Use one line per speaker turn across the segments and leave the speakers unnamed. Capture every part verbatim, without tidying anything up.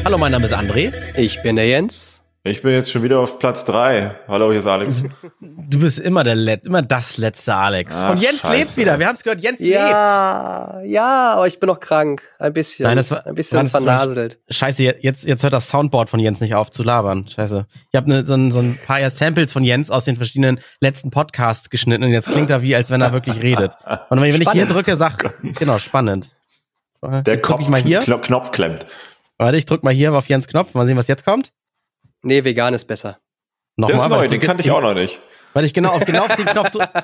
Hallo, mein Name ist André.
Ich bin der Jens.
Ich bin jetzt schon wieder auf Platz drei. Hallo, hier ist Alex.
Du bist immer der Let- immer das letzte Alex.
Ach,
und Jens
scheiße.
lebt wieder. Wir haben es gehört, Jens
Ja, ja, aber ich bin noch krank. Ein bisschen.
Nein, das war-
ein bisschen
war-
vernaselt.
lebt. Scheiße, jetzt, jetzt hört das Soundboard von Jens nicht auf zu labern. Scheiße. Ich habe ne, so, ein- so ein paar ja Samples von Jens aus den verschiedenen letzten Podcasts geschnitten und jetzt klingt er wie, als wenn er wirklich redet. Und wenn ich hier
Spannend.
drücke, sag, genau, spannend.
Der
Jetzt drück
Kopf,
ich mal hier.
Kno- Knopf klemmt.
Warte, ich drück mal hier auf Jens Knopf. Mal sehen, was jetzt kommt.
Nee, vegan ist besser.
Der ist
Nochmal, weil
neu,
ich
den
drücke-
kannte ich auch noch nicht.
Weil ich genau auf, genau auf den Knopf drücke.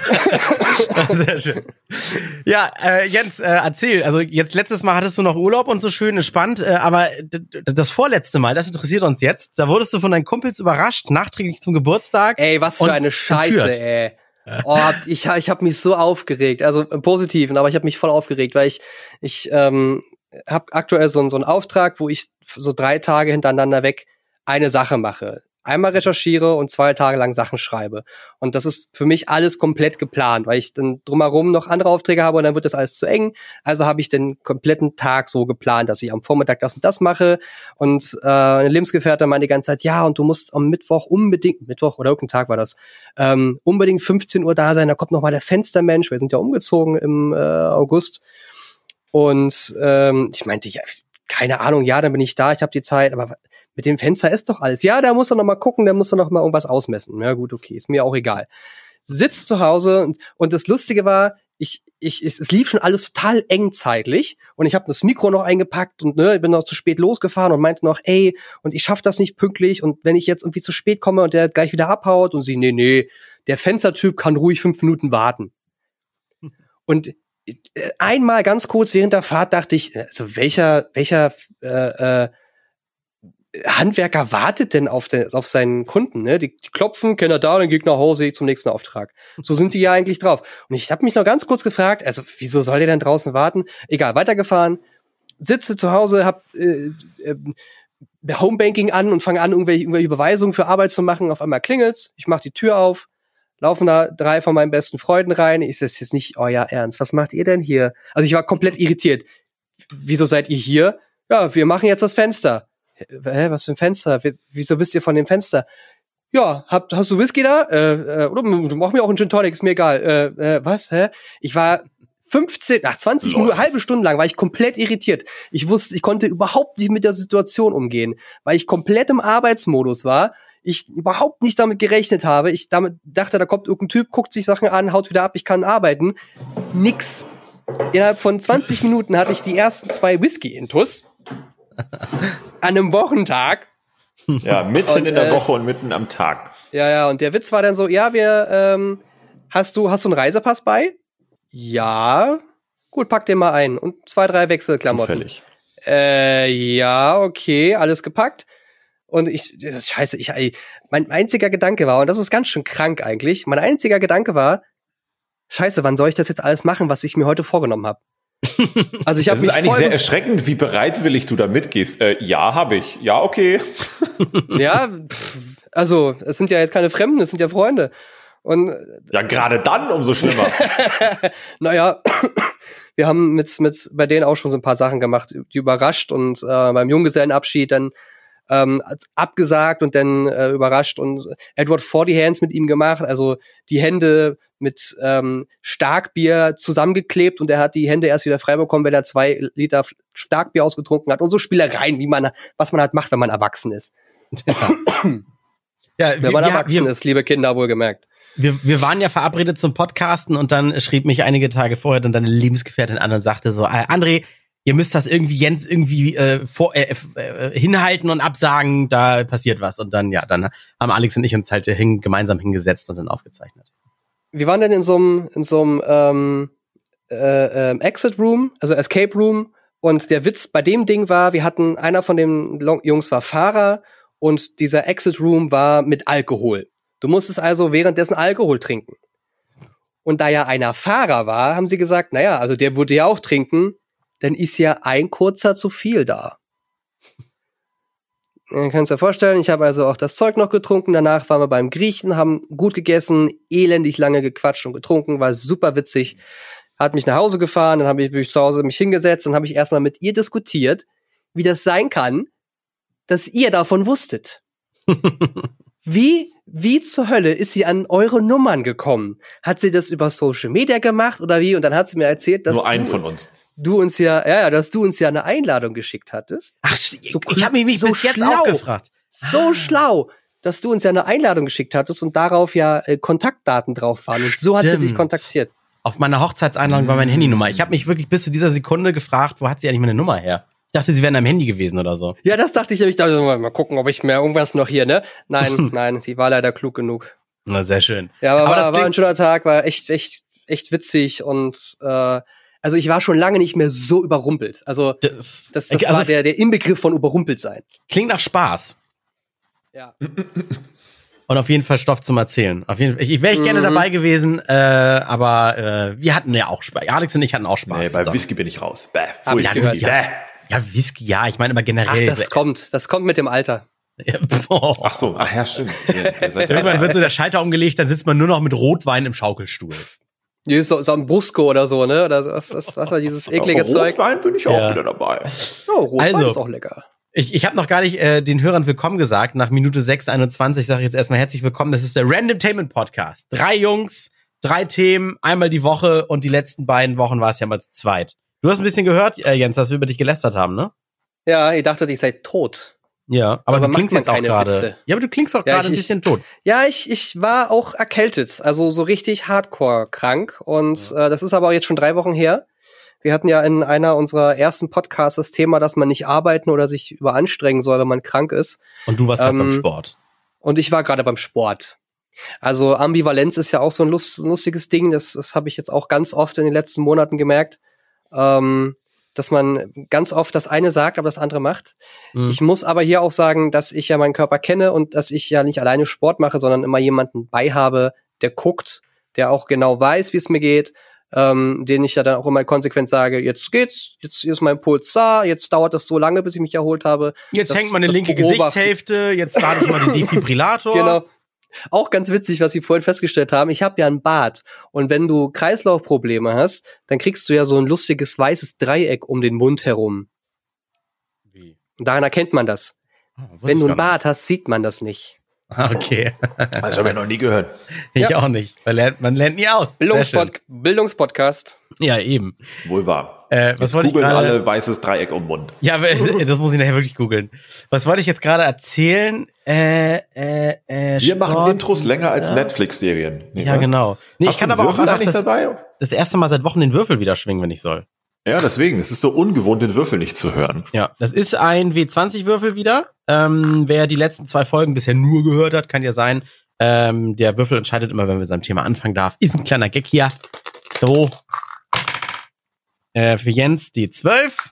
Sehr schön. Ja, äh, Jens, äh, erzähl. Also jetzt letztes Mal hattest du noch Urlaub und so schön entspannt, äh, aber d- d- das vorletzte Mal, das interessiert uns jetzt. Da wurdest du von deinen Kumpels überrascht, nachträglich zum Geburtstag.
Ey, was für
Und
eine Scheiße,
entführt.
ey. Oh, ich ich habe mich so aufgeregt, also im Positiven, aber ich habe mich voll aufgeregt, weil ich ich ähm, habe aktuell so, so einen Auftrag, wo ich so drei Tage hintereinander weg eine Sache mache. Einmal recherchiere und zwei Tage lang Sachen schreibe. Und das ist für mich alles komplett geplant, weil ich dann drumherum noch andere Aufträge habe und dann wird das alles zu eng. Also habe ich den kompletten Tag so geplant, dass ich am Vormittag das und das mache. Und äh, eine Lebensgefährtin meinte die ganze Zeit, ja, und du musst am Mittwoch unbedingt, Mittwoch oder irgendein Tag war das, ähm, unbedingt fünfzehn Uhr da sein. Da kommt noch mal der Fenstermensch. Wir sind ja umgezogen im äh, August. Und ähm, ich meinte, ja, keine Ahnung, ja, dann bin ich da, ich habe die Zeit, aber mit dem Fenster ist doch alles. Ja, da muss er noch mal gucken, da muss er noch mal irgendwas ausmessen. Ja gut, okay, ist mir auch egal. Sitz zu Hause und, und das Lustige war, ich, ich, es, es lief schon alles total eng zeitlich und ich habe das Mikro noch eingepackt und ne, ich bin noch zu spät losgefahren und meinte noch, ey, und ich schaff das nicht pünktlich und wenn ich jetzt irgendwie zu spät komme und der gleich wieder abhaut und sie, nee, nee, der Fenstertyp kann ruhig fünf Minuten warten. Und äh, einmal ganz kurz während der Fahrt dachte ich, also welcher, welcher äh, äh, Handwerker wartet denn auf, den, auf seinen Kunden, ne? Die, die klopfen, Kenner da, dann geht nach Hause zum nächsten Auftrag. So sind die ja eigentlich drauf. Und ich habe mich noch ganz kurz gefragt, also wieso soll der denn draußen warten? Egal, weitergefahren, sitze zu Hause, hab äh, äh, Homebanking an und fange an, irgendwelche, irgendwelche Überweisungen für Arbeit zu machen. Auf einmal klingelt's, ich mache die Tür auf, laufen da drei von meinen besten Freunden rein. Ich sag, das ist jetzt nicht euer Ernst. Was macht ihr denn hier? Also ich war komplett irritiert. Wieso seid ihr hier? Ja, wir machen jetzt das Fenster. Hä, was für ein Fenster? W- Wieso wisst ihr von dem Fenster? Ja, hab, hast du Whisky da? Äh, äh, oder mach mir auch einen Gin Tonic, ist mir egal. Äh, äh, was, hä? Ich war fünfzehn, ach zwanzig Minuten, halbe Stunde lang war ich komplett irritiert. Ich wusste, ich konnte überhaupt nicht mit der Situation umgehen, weil ich komplett im Arbeitsmodus war. Ich überhaupt nicht damit gerechnet habe. Ich damit dachte, da kommt irgendein Typ, guckt sich Sachen an, haut wieder ab, ich kann arbeiten. Nix. Innerhalb von zwanzig Minuten hatte ich die ersten zwei Whisky-Intus. An einem Wochentag.
Ja, mitten
Und,
in der
äh,
Woche und mitten am Tag.
Ja, ja, und der Witz war dann so, ja, wir, ähm, hast du, hast du einen Reisepass bei? Ja. Gut, pack den mal ein. Und zwei, drei Wechselklamotten.
Zufällig.
Äh, ja, okay, alles gepackt. Und ich, das ist scheiße, ich, ey, mein einziger Gedanke war, und das ist ganz schön krank eigentlich, mein einziger Gedanke war, scheiße, wann soll ich das jetzt alles machen, was ich mir heute vorgenommen habe? Also ich habe
Das
mich
ist eigentlich
voll
sehr erschreckend, wie bereitwillig du da mitgehst. Äh, ja, habe ich. Ja, okay.
Ja, pff, also es sind ja jetzt keine Fremden, es sind ja Freunde. Und
Ja, gerade dann umso schlimmer.
naja, wir haben mit, mit bei denen auch schon so ein paar Sachen gemacht, die überrascht und äh, beim Junggesellenabschied dann ähm, abgesagt und dann äh, überrascht und Edward Forty Hands mit ihm gemacht, also die Hände mit ähm, Starkbier zusammengeklebt und er hat die Hände erst wieder frei bekommen, wenn er zwei Liter Starkbier ausgetrunken hat und so Spielereien, wie man, was man halt macht, wenn man erwachsen ist.
Ja,
Wenn
wir,
man
wir,
erwachsen
wir,
ist, liebe Kinder, wohlgemerkt.
wir, wir waren ja verabredet zum Podcasten und dann schrieb mich einige Tage vorher dann deine Lebensgefährtin an und sagte so, äh, André, ihr müsst das irgendwie Jens irgendwie äh, vor, äh, äh, hinhalten und absagen, da passiert was. Und dann, ja, dann haben Alex und ich uns halt hin, gemeinsam hingesetzt und dann aufgezeichnet.
Wir waren dann in so einem in so einem ähm, äh, ähm, Exit Room, also Escape Room, und der Witz bei dem Ding war, wir hatten, einer von den Jungs war Fahrer und dieser Exit Room war mit Alkohol. Du musstest also währenddessen Alkohol trinken. Und da ja einer Fahrer war, haben sie gesagt, naja, also der würde ja auch trinken, dann ist ja ein kurzer zu viel da. Du kannst dir vorstellen, ich habe also auch das Zeug noch getrunken, danach waren wir beim Griechen, haben gut gegessen, elendig lange gequatscht und getrunken, war super witzig, hat mich nach Hause gefahren, dann habe ich mich zu Hause mich hingesetzt und habe ich erstmal mit ihr diskutiert, wie das sein kann, dass ihr davon wusstet. Wie, wie zur Hölle ist sie an eure Nummern gekommen? Hat sie das über Social Media gemacht oder wie? Und dann hat sie mir erzählt, dass
Nur einen
du,
von uns.
du uns ja, ja, ja, dass du uns ja eine Einladung geschickt hattest.
Ach,
So
ich habe mich, mich
so
bis jetzt
schlau.
auch gefragt.
So
Ah.
schlau, dass du uns ja eine Einladung geschickt hattest und darauf ja äh, Kontaktdaten drauf waren. Und so hat sie
Stimmt.
dich kontaktiert.
Auf meiner Hochzeitseinladung war meine Handynummer. Ich habe mich wirklich bis zu dieser Sekunde gefragt, wo hat sie eigentlich meine Nummer her? Ich dachte, sie wären am Handy gewesen oder so.
Ja, das dachte ich, ich dachte, mal, mal gucken, ob ich mir irgendwas noch hier, ne? Nein, nein, sie war leider klug genug.
Na, sehr schön.
Ja, aber,
Aber das
war, war ein
klingt-
schöner Tag, war echt, echt, echt witzig und äh, also ich war schon lange nicht mehr so überrumpelt. Also
Das,
das, das
also
war
es
der, der Inbegriff von überrumpelt sein.
klingt nach Spaß.
Ja.
Und auf jeden Fall Stoff zum Erzählen. Auf jeden Fall. Ich, ich wäre ich gerne
Mhm.
dabei gewesen, äh, aber äh, wir hatten ja auch Spaß. Alex und ich hatten auch Spaß.
Nee, bei
zusammen.
Whisky bin ich raus. Bäh,
Hab ich
Pfui,
gehört,
Whisky.
ja.
Bäh.
Ja, Whisky, ja. Ich meine aber
Ach,
generell.
das kommt, das kommt mit dem Alter.
Boah.
Ach so, ach ja, stimmt. Ihr, ihr seid ja
Irgendwann wird so der Schalter umgelegt, dann sitzt man nur noch mit Rotwein im Schaukelstuhl.
Nee, So, so ein Brusco oder so, ne? Oder so, was, was, was war dieses eklige Zeug?
Rotwein bin ich
Ja.
auch wieder dabei.
Oh, Rotwein
Also.
ist auch lecker.
Ich, ich habe noch gar nicht äh, den Hörern willkommen gesagt. Nach Minute sechs einundzwanzig sage ich jetzt erstmal herzlich willkommen. Das ist der Randomtainment Podcast. Drei Jungs, drei Themen, einmal die Woche und die letzten beiden Wochen war es ja mal zu zweit. Du hast ein bisschen gehört, äh, Jens, dass wir über dich gelästert haben, ne?
Ja, ihr dachtet, ich sei tot.
Ja, aber,
Aber
du
macht
klingst
man
jetzt auch
keine
gerade.
Witze?
Ja, aber du klingst auch
Ja,
gerade ein
ich-
bisschen tot.
Ja, ich, ich war auch erkältet, also so richtig hardcore krank. Und äh, das ist aber auch jetzt schon drei Wochen her. Wir hatten ja in einer unserer ersten Podcasts das Thema, dass man nicht arbeiten oder sich überanstrengen soll, wenn man krank ist.
Und du warst gerade beim
Ähm,
Sport.
Und ich war gerade beim Sport. Also Ambivalenz ist ja auch so ein lust, lustiges Ding. Das, das habe ich jetzt auch ganz oft in den letzten Monaten gemerkt, ähm, dass man ganz oft das eine sagt, aber das andere macht.
Mhm.
Ich muss aber hier auch sagen, dass ich ja meinen Körper kenne und dass ich ja nicht alleine Sport mache, sondern immer jemanden bei habe, der guckt, der auch genau weiß, wie es mir geht, ähm, den ich ja dann auch immer konsequent sage, jetzt geht's, jetzt ist mein Puls da, jetzt dauert das so lange, bis ich mich erholt habe.
Jetzt
das-
hängt meine
das
linke
beobachten.
Gesichtshälfte, jetzt lade ich mal den Defibrillator.
Genau. Auch ganz witzig, was Sie vorhin festgestellt haben. Ich habe ja ein Bart. Und wenn du Kreislaufprobleme hast, dann kriegst du ja so ein lustiges weißes Dreieck um den Mund herum.
Wie?
Und daran erkennt man das.
Oh, wusste
Wenn du
ich
ein
gar
Bart hast, sieht man das nicht.
nicht. Ah, okay.
Das habe ich noch nie gehört.
Ich
Ja.
auch nicht. Man lernt, man lernt nie aus. Sehr
Bildungspod
schön.
Bildungspodcast.
Ja, eben.
Wohl wahr.
Äh, was
Jetzt
wollte ich
googeln
gerade?
alle weißes Dreieck um den Mund.
Ja, aber das muss ich nachher wirklich googeln. Was wollte ich jetzt gerade erzählen? Äh, äh, äh,
Wir machen
Sport-
Intros länger als
Ja.
Netflix-Serien. Nee,
Ja,
wa?
genau. Nee,
Hast
ich kann
du
aber auch
Würfel
einfach
eigentlich
das,
dabei?
das erste Mal seit Wochen den Würfel wieder schwingen, wenn ich soll.
Ja, deswegen. Es ist so ungewohnt, den Würfel nicht zu hören.
Ja, das ist ein W zwanzig Würfel wieder. Ähm, wer die letzten zwei Folgen bisher nur gehört hat, kann ja sein, ähm, der Würfel entscheidet immer, wenn wir mit seinem Thema anfangen darf. Ist ein kleiner Gag hier. So. Äh, für Jens die zwölf.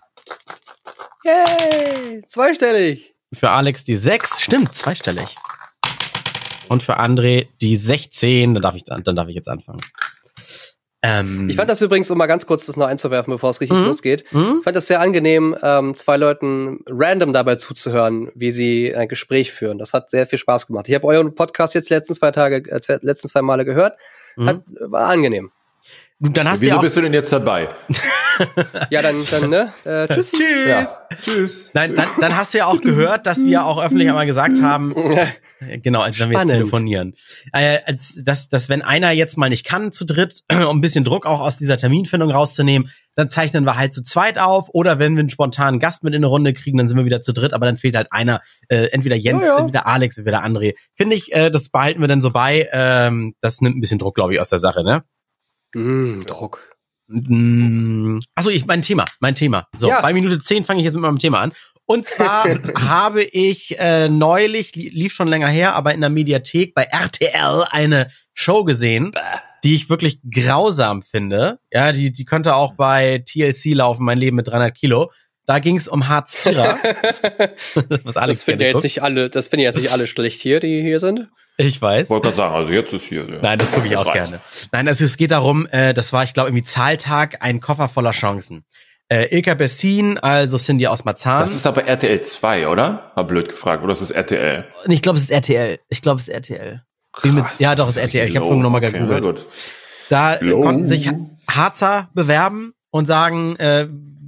Yay! Zweistellig.
Für Alex die sechs. Stimmt, zweistellig. Und für André die sechzehn. Dann darf ich, dann darf ich jetzt anfangen. Ähm,
Ich fand das übrigens, um mal ganz kurz das noch einzuwerfen, bevor es richtig
Mhm.
losgeht.
hm?
Ich fand das sehr angenehm, ähm, zwei Leuten random dabei zuzuhören, wie sie ein Gespräch führen. Das hat sehr viel Spaß gemacht. Ich habe euren Podcast jetzt die letzten zwei Tage, äh, zwei- letzten zwei Male gehört. Hat, war angenehm.
Du, dann hast du
Wieso
ja auch.
bist du denn jetzt dabei?
Ja, dann, dann ne? Äh, tschüss.
Tschüss.
Ja. Tschüss.
Nein, dann, dann hast du ja auch gehört, dass wir auch öffentlich einmal gesagt haben, genau, als wenn wir jetzt
Spannend.
telefonieren, äh, als, dass, dass wenn einer jetzt mal nicht kann zu dritt, um ein bisschen Druck auch aus dieser Terminfindung rauszunehmen, dann zeichnen wir halt zu zweit auf, oder wenn wir einen spontanen Gast mit in eine Runde kriegen, dann sind wir wieder zu dritt, aber dann fehlt halt einer, äh, entweder Jens,
Ja, ja.
entweder Alex, entweder André. Finde ich, äh, das behalten wir dann so bei, ähm, das nimmt ein bisschen Druck, glaube ich, aus der Sache, ne?
Mm, Druck.
Mm, Achso, ich, mein Thema, mein Thema. So,
Ja.
bei Minute zehn fange ich jetzt mit meinem Thema an. Und zwar habe ich äh, neulich, li- lief schon länger her, aber in der Mediathek bei R T L eine Show gesehen, die ich wirklich grausam finde. Ja, die, die könnte auch bei T L C laufen, mein Leben mit dreihundert Kilo. Da ging es um Hartz-Vierer. Was Alex
Das finden
gerne
ja jetzt
guckt.
nicht alle, das finden ja jetzt nicht alle schlecht hier, die hier sind.
Ich weiß.
Ich wollte gerade sagen, also jetzt ist hier. Ja.
Nein, das gucke ich
Jetzt
auch
reicht's.
gerne. Nein, also es geht darum, äh, das war, ich glaube, irgendwie Zahltag, ein Koffer voller Chancen. Äh, Ilka Bessin, also Cindy aus Marzahn.
Das ist aber R T L zwei, oder? Mal blöd gefragt. Oder ist das R T L?
Und ich glaube, es ist R T L. Ich glaube, es ist R T L. Wie mit- ja, doch, es ist R T L. Ich habe vorhin nochmal
okay,
gegoogelt.
na gut.
Da äh,
Low.
konnten sich Harzer bewerben und sagen, äh,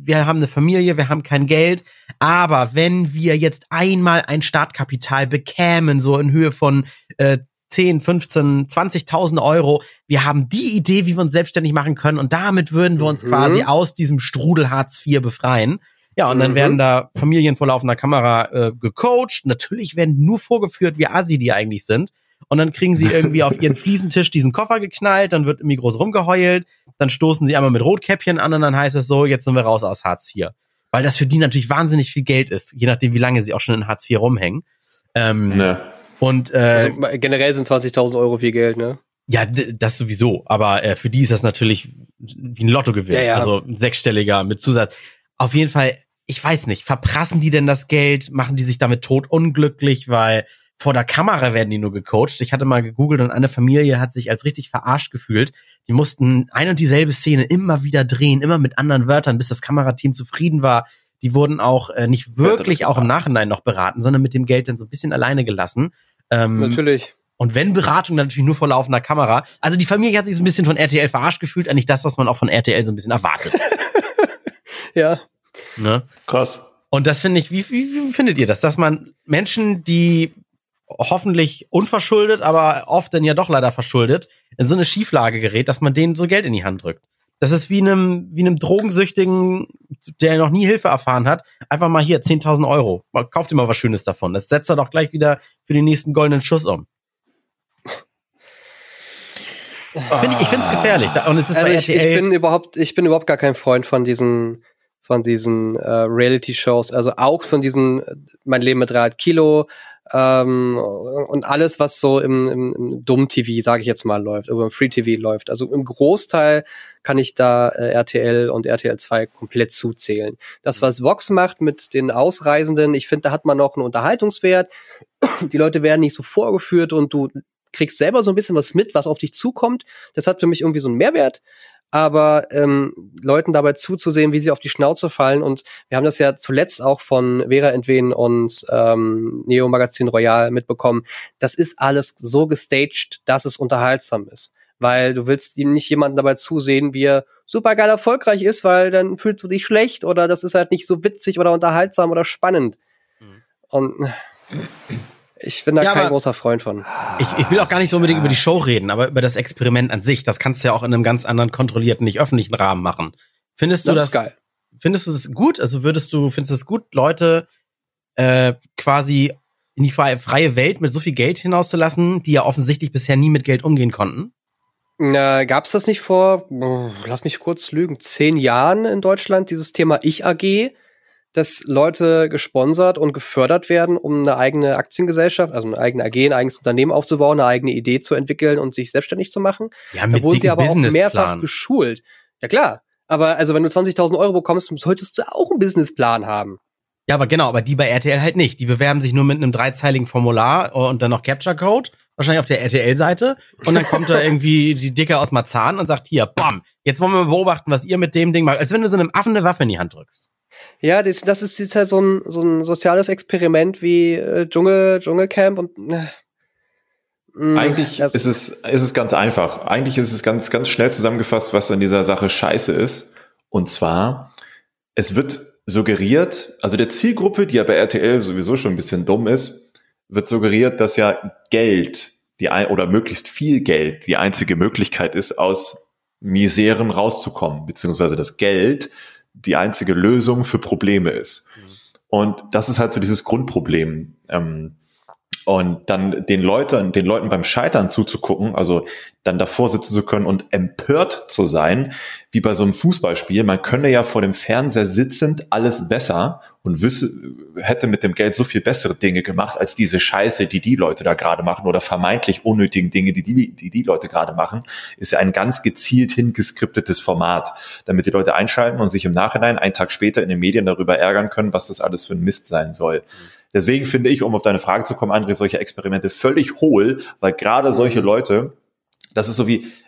wir haben eine Familie, wir haben kein Geld, aber wenn wir jetzt einmal ein Startkapital bekämen, so in Höhe von äh, zehn, fünfzehn, zwanzigtausend Euro, wir haben die Idee, wie wir uns selbstständig machen können und damit würden wir uns mhm. quasi aus diesem Strudel Hartz vier befreien. Ja, und dann mhm. werden da Familien vor laufender Kamera äh, gecoacht. Natürlich werden nur vorgeführt, wie assi die eigentlich sind. Und dann kriegen sie irgendwie auf ihren Fliesentisch diesen Koffer geknallt, dann wird irgendwie groß rumgeheult, dann stoßen sie einmal mit Rotkäppchen an und dann heißt es so, jetzt sind wir raus aus Hartz vier. Weil das für die natürlich wahnsinnig viel Geld ist, je nachdem, wie lange sie auch schon in Hartz vier rumhängen. Ähm, ne. Und äh,
also, generell sind zwanzigtausend Euro viel Geld, ne?
Ja, d- das sowieso. Aber äh, für die ist das natürlich wie ein Lottogewinn. Ja, ja. Also ein sechsstelliger mit Zusatz. Auf jeden Fall, ich weiß nicht, verprassen die denn das Geld? Machen die sich damit tot unglücklich? Weil vor der Kamera werden die nur gecoacht. Ich hatte mal gegoogelt und eine Familie hat sich als richtig verarscht gefühlt. Die mussten ein und dieselbe Szene immer wieder drehen, immer mit anderen Wörtern, bis das Kamerateam zufrieden war. Die wurden auch äh, nicht wirklich auch im Nachhinein noch beraten, sondern mit dem Geld dann so ein bisschen alleine gelassen. Ähm,
Natürlich.
Und wenn Beratung, dann natürlich nur vor laufender Kamera. Also die Familie hat sich so ein bisschen von R T L verarscht gefühlt, eigentlich das, was man auch von R T L so ein bisschen erwartet.
Ja.
Ne?
Krass.
Und das finde ich, wie, wie, wie findet ihr das, dass man Menschen, die hoffentlich unverschuldet, aber oft dann ja doch leider verschuldet, in so eine Schieflage gerät, dass man denen so Geld in die Hand drückt? Das ist wie einem, wie einem Drogensüchtigen, der noch nie Hilfe erfahren hat, einfach mal hier zehntausend Euro. Kauft dir mal was Schönes davon. Das setzt er doch gleich wieder für den nächsten goldenen Schuss um. Find ich ich finde es gefährlich. Und es ist
also
bei
ich,
R T L
ich bin überhaupt, ich bin überhaupt gar kein Freund von diesen, von diesen äh, Reality-Shows. Also auch von diesen äh, Mein Leben mit dreihundert Kilo ähm, und alles, was so im, im, im Dumm-T V, sage ich jetzt mal, läuft, über im Free-T V läuft. Also im Großteil kann ich da äh, R T L und R T L zwei komplett zuzählen. Das, was Vox macht mit den Ausreisenden, ich finde, da hat man noch einen Unterhaltungswert. Die Leute werden nicht so vorgeführt und du kriegst selber so ein bisschen was mit, was auf dich zukommt. Das hat für mich irgendwie so einen Mehrwert. Aber ähm, Leuten dabei zuzusehen, wie sie auf die Schnauze fallen. Und wir haben das ja zuletzt auch von Vera Entwen und ähm, Neo Magazin Royal mitbekommen. Das ist alles so gestaged, dass es unterhaltsam ist. Weil du willst ihm nicht jemanden dabei zusehen, wie er super geil erfolgreich ist, weil dann fühlst du dich schlecht oder das ist halt nicht so witzig oder unterhaltsam oder spannend. Mhm. Und ich bin da ja, kein großer Freund von.
Ich, ich will auch gar nicht so unbedingt über die Show reden, aber über das Experiment an sich. Das kannst du ja auch in einem ganz anderen kontrollierten, nicht öffentlichen Rahmen machen. Findest du das? Das ist geil. Findest du das gut? Also würdest du, findest du es gut, Leute äh, quasi in die freie Welt mit so viel Geld hinauszulassen, die ja offensichtlich bisher nie mit Geld umgehen konnten?
Na, gab's das nicht vor, lass mich kurz lügen, zehn Jahren in Deutschland, dieses Thema Ich A G? Dass Leute gesponsert und gefördert werden, um eine eigene Aktiengesellschaft, also eine eigene A G, ein eigenes Unternehmen aufzubauen, eine eigene Idee zu entwickeln und sich selbstständig zu machen.
Ja, mit
da wurden sie aber auch mehrfach
Businessplan.
geschult. Ja klar, aber also wenn du zwanzigtausend Euro bekommst, solltest du auch einen Businessplan haben.
Ja, aber genau, aber die bei R T L halt nicht. Die bewerben sich nur mit einem dreizeiligen Formular und dann noch Capture-Code, wahrscheinlich auf der R T L-Seite. Und dann kommt da irgendwie die Dicke aus Marzahn und sagt, hier, bam, jetzt wollen wir mal beobachten, was ihr mit dem Ding macht. Als wenn du so einem Affen eine Waffe in die Hand drückst.
Ja, das, das ist jetzt halt so ein, so ein soziales Experiment wie äh, Dschungel, Dschungelcamp und äh,
mh, eigentlich also, ist es ist es ganz einfach. Eigentlich ist es ganz ganz schnell zusammengefasst, was an dieser Sache scheiße ist. Und zwar, es wird suggeriert, also der Zielgruppe, die ja bei R T L sowieso schon ein bisschen dumm ist, wird suggeriert, dass ja Geld, die ein, oder möglichst viel Geld die einzige Möglichkeit ist, aus Miseren rauszukommen, beziehungsweise das Geld die einzige Lösung für Probleme ist. Mhm. Und das ist halt so dieses Grundproblem. Ähm, und dann den Leuten, den Leuten beim Scheitern zuzugucken, also dann davor sitzen zu können und empört zu sein, wie bei so einem Fußballspiel. Man könne ja vor dem Fernseher sitzend alles besser und wüsste, hätte mit dem Geld so viel bessere Dinge gemacht, als diese Scheiße, die die Leute da gerade machen oder vermeintlich unnötigen Dinge, die die, die die Leute gerade machen, ist ja ein ganz gezielt hingeskriptetes Format, damit die Leute einschalten und sich im Nachhinein, einen Tag später in den Medien darüber ärgern können, was das alles für ein Mist sein soll. Mhm. Deswegen finde ich, um auf deine Frage zu kommen, André, solche Experimente völlig hohl, weil gerade solche Leute, das ist so wie,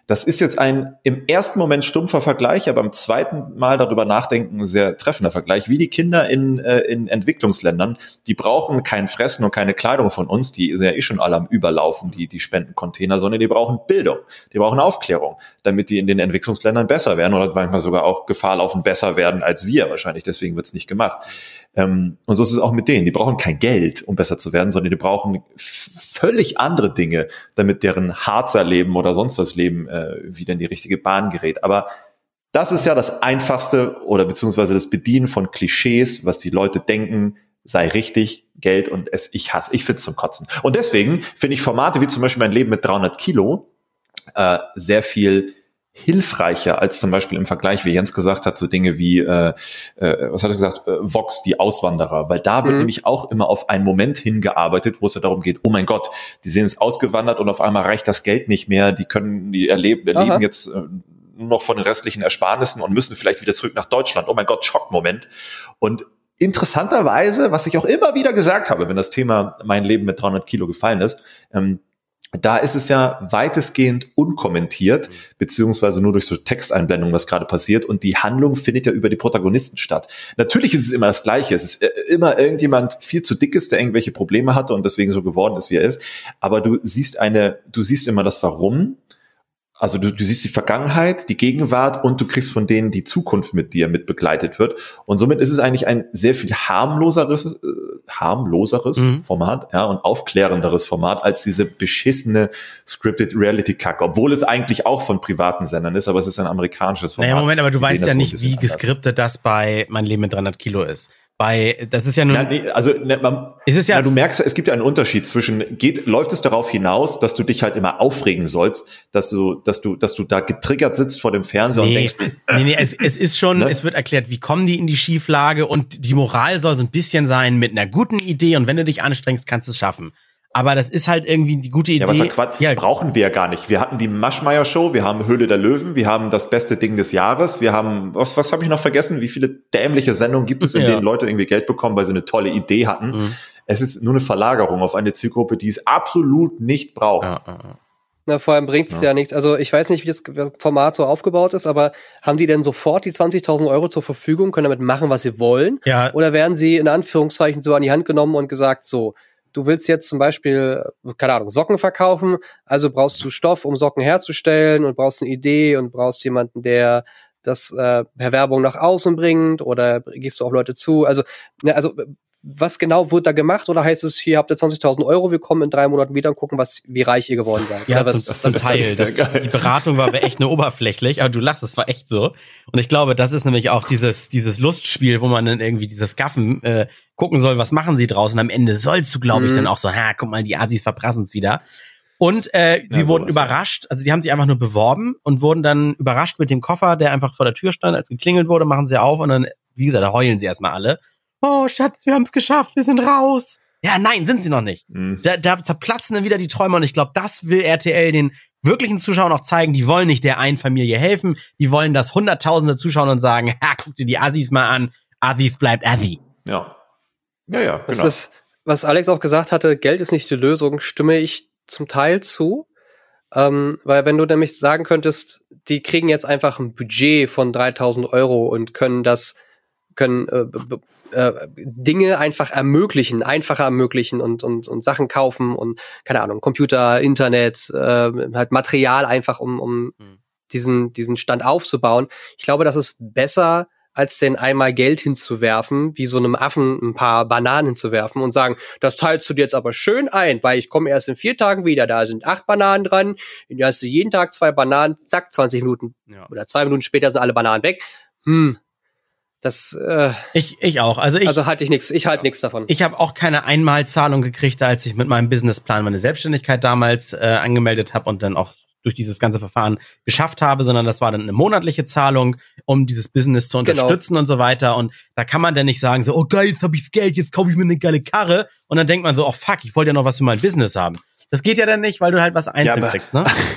Das ist jetzt ein im ersten Moment stumpfer Vergleich, aber beim zweiten Mal darüber nachdenken ein sehr treffender Vergleich. Wie die Kinder in, äh, in Entwicklungsländern, die brauchen kein Fressen und keine Kleidung von uns, die sind ja eh schon alle am Überlaufen, die, die Spendencontainer, sondern die brauchen Bildung, die brauchen Aufklärung, damit die in den Entwicklungsländern besser werden oder manchmal sogar auch Gefahr laufen, besser werden als wir wahrscheinlich. Deswegen wird es nicht gemacht. Ähm, und so ist es auch mit denen. Die brauchen kein Geld, um besser zu werden, sondern die brauchen f- völlig andere Dinge, damit deren Harzer Leben oder sonst was Leben äh, wieder in die richtige Bahn gerät. Aber das ist ja das Einfachste oder beziehungsweise das Bedienen von Klischees, was die Leute denken, sei richtig, Geld und es ich hasse. Ich find's zum Kotzen. Und deswegen finde ich Formate wie zum Beispiel Mein Leben mit dreihundert Kilo äh, sehr viel hilfreicher als zum Beispiel im Vergleich, wie Jens gesagt hat, so Dinge wie, äh, äh, was hat er gesagt, äh, Vox, die Auswanderer, weil da wird mhm. nämlich auch immer auf einen Moment hingearbeitet, wo es ja darum geht, oh mein Gott, die sind jetzt ausgewandert und auf einmal reicht das Geld nicht mehr, die können, die erleben, erleben jetzt äh, nur noch von den restlichen Ersparnissen und müssen vielleicht wieder zurück nach Deutschland. Oh mein Gott, Schockmoment. Und interessanterweise, was ich auch immer wieder gesagt habe, wenn das Thema Mein Leben mit dreihundert Kilo gefallen ist, ähm, da ist es ja weitestgehend unkommentiert, beziehungsweise nur durch so Texteinblendungen, was gerade passiert. Und die Handlung findet ja über die Protagonisten statt. Natürlich ist es immer das Gleiche. Es ist immer irgendjemand viel zu dick ist, der irgendwelche Probleme hatte und deswegen so geworden ist, wie er ist. Aber du siehst eine, du siehst immer das Warum. Also du, du siehst die Vergangenheit, die Gegenwart und du kriegst von denen die Zukunft mit dir mit begleitet wird. Und somit ist es eigentlich ein sehr viel harmloseres, äh, harmloseres mhm. Format, ja, und aufklärenderes Format als diese beschissene Scripted Reality-Kacke, obwohl es eigentlich auch von privaten Sendern ist, aber es ist ein amerikanisches Format.
Naja, Moment, aber du weißt ja nicht, wie geskriptet das bei Mein Leben mit dreihundert Kilo ist. Bei, das ist ja nur,
na, nee, also ne, man, ist es ja, na, du merkst, es gibt ja einen Unterschied zwischen, geht, läuft es darauf hinaus, dass du dich halt immer aufregen sollst, dass du, dass du, dass du da getriggert sitzt vor dem Fernseher nee, und denkst,
nee, nee, es, es ist schon, ne? Es wird erklärt, wie kommen die in die Schieflage und die Moral soll so ein bisschen sein mit einer guten Idee und wenn du dich anstrengst, kannst du es schaffen. Aber das ist halt irgendwie die gute Idee.
Ja, was für Quatsch, ja, brauchen wir ja gar nicht. Wir hatten die Maschmeyer-Show, wir haben Höhle der Löwen, wir haben das beste Ding des Jahres, wir haben, was, was habe ich noch vergessen? Wie viele dämliche Sendungen gibt es, in ja. denen Leute irgendwie Geld bekommen, weil sie eine tolle Idee hatten? Mhm. Es ist nur eine Verlagerung auf eine Zielgruppe, die es absolut nicht braucht. Ja, ja, ja.
Na, vor allem bringt es ja. ja nichts. Also ich weiß nicht, wie das Format so aufgebaut ist, aber haben die denn sofort die zwanzigtausend Euro zur Verfügung, können damit machen, was sie wollen? Ja. Oder werden sie in Anführungszeichen so an die Hand genommen und gesagt, so, du willst jetzt zum Beispiel, keine Ahnung, Socken verkaufen, also brauchst du Stoff, um Socken herzustellen und brauchst eine Idee und brauchst jemanden, der das äh, per Werbung nach außen bringt oder gehst du auf Leute zu? Also, ne, also was genau wird da gemacht? Oder heißt es, hier habt ihr zwanzigtausend Euro, wir kommen in drei Monaten wieder und gucken, was, wie reich ihr geworden seid?
Ja,
oder
was,
was,
zum was Teil. Das, das, die Beratung war echt nur oberflächlich, aber du lachst, es war echt so. Und ich glaube, das ist nämlich auch dieses dieses Lustspiel, wo man dann irgendwie dieses Gaffen äh, gucken soll, was machen sie draußen. Am Ende sollst du, glaube ich, mhm. dann auch so, ha, guck mal, die Asis verprassen's wieder. Und äh, sie ja, wurden überrascht, also die haben sich einfach nur beworben und wurden dann überrascht mit dem Koffer, der einfach vor der Tür stand, als geklingelt wurde, machen sie auf und dann, wie gesagt, da heulen sie erstmal alle. Oh, Schatz, wir haben es geschafft, wir sind raus. Ja, nein, sind sie noch nicht. Mhm. Da, da zerplatzen dann wieder die Träume und ich glaube, das will R T L den wirklichen Zuschauern auch zeigen. Die wollen nicht der einen Familie helfen, die wollen, dass Hunderttausende zuschauen und sagen, ha, guck dir die Assis mal an, Aviv bleibt Avi.
Ja, ja, ja, genau.
Das ist, was Alex auch gesagt hatte, Geld ist nicht die Lösung, stimme ich zum Teil zu. Ähm, weil wenn du nämlich sagen könntest, die kriegen jetzt einfach ein Budget von dreitausend Euro und können das, können äh, b- Äh, Dinge einfach ermöglichen, einfacher ermöglichen und und und Sachen kaufen und keine Ahnung, Computer, Internet, äh, halt Material einfach, um um mhm. diesen diesen Stand aufzubauen. Ich glaube, das ist besser, als den einmal Geld hinzuwerfen, wie so einem Affen ein paar Bananen hinzuwerfen und sagen, das teilst du dir jetzt aber schön ein, weil ich komme erst in vier Tagen wieder, da sind acht Bananen dran, da hast du jeden Tag zwei Bananen, zack, zwanzig Minuten ja. oder zwei Minuten später sind alle Bananen weg. Hm. Das, äh,
ich, ich auch. Also ich,
also halte ich nichts. Ich halte nichts davon.
Ich habe auch keine Einmalzahlung gekriegt, als ich mit meinem Businessplan meine Selbstständigkeit damals äh, angemeldet habe und dann auch durch dieses ganze Verfahren geschafft habe, sondern das war dann eine monatliche Zahlung, um dieses Business zu unterstützen genau. und so weiter. Und da kann man dann nicht sagen so, oh geil, jetzt habe ich Geld, jetzt kaufe ich mir eine geile Karre. Und dann denkt man so, oh fuck, ich wollte ja noch was für mein Business haben. Das geht ja dann nicht, weil du halt was einzeln ja, kriegst, ne?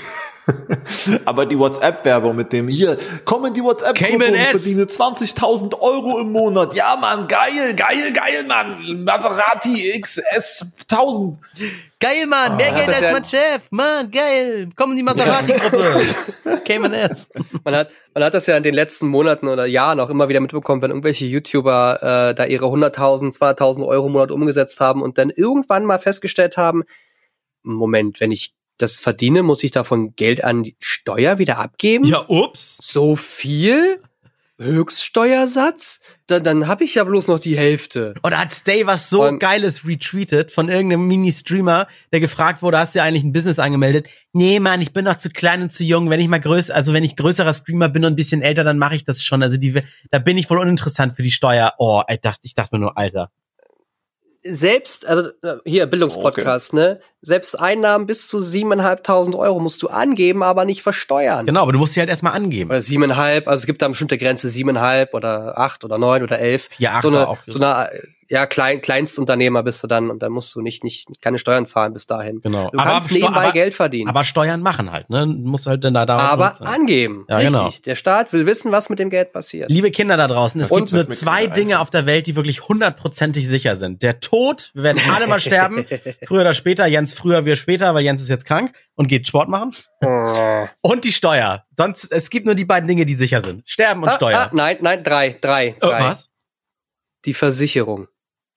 Aber die WhatsApp-Werbung mit dem, hier, komm in die WhatsApp-Gruppe und verdiene zwanzigtausend Euro im Monat. Ja, Mann, geil, geil, geil, Mann. Maserati X S tausend.
Geil, Mann, mehr
Ah,
Geld
das
als
ja-
mein Chef. Mann, geil. Komm in die Maserati-Gruppe. Cayman S.
Man hat, man hat das ja in den letzten Monaten oder Jahren auch immer wieder mitbekommen, wenn irgendwelche YouTuber äh, da ihre hunderttausend, zweitausend Euro im Monat umgesetzt haben und dann irgendwann mal festgestellt haben, Moment, wenn ich das verdiene, muss ich davon Geld an die Steuer wieder abgeben?
Ja, ups.
So viel? Höchststeuersatz? Da, dann habe ich ja bloß noch die Hälfte.
Oder hat Stay was so
Und-
Geiles retweetet von irgendeinem Mini-Streamer, der gefragt wurde, hast du ja eigentlich ein Business angemeldet? Nee, Mann, ich bin noch zu klein und zu jung. Wenn ich mal größer, also wenn ich größerer Streamer bin und ein bisschen älter, dann mache ich das schon. Also die, da bin ich wohl uninteressant für die Steuer. Oh, ich dachte, ich dachte mir nur, Alter.
Selbst, also äh, hier, Bildungspodcast, ne? Selbst Einnahmen bis zu siebeneinhalbtausend Euro musst du angeben, aber nicht versteuern.
Genau, aber du musst sie halt erstmal angeben.
Oder siebeneinhalb, also es gibt da eine bestimmte Grenze, siebeneinhalb oder acht oder neun oder elf.
Ja, acht
so eine,
auch.
so eine, ja, Klein, Kleinstunternehmer bist du dann und dann musst du nicht, nicht, keine Steuern zahlen bis dahin.
Genau.
Du kannst
Sto-
nebenbei
aber,
Geld verdienen.
aber Steuern machen halt, ne? Muss halt dann da da.
Aber angeben.
Ja,
Richtig.
genau.
Der Staat will wissen, was mit dem Geld passiert.
Liebe Kinder da draußen, es
Und
gibt nur
das mit
zwei
Kindern
Dinge auf der Welt, die wirklich hundertprozentig sicher sind. Der Tod, wir werden alle mal sterben, früher oder später, Jens früher, wir später, weil Jens ist jetzt krank und geht Sport machen. Und die Steuer. Sonst, es gibt nur die beiden Dinge, die sicher sind. Sterben und
ah,
Steuer.
Ah, nein, nein, drei, drei,
Oh,
drei.
was?
Die Versicherung.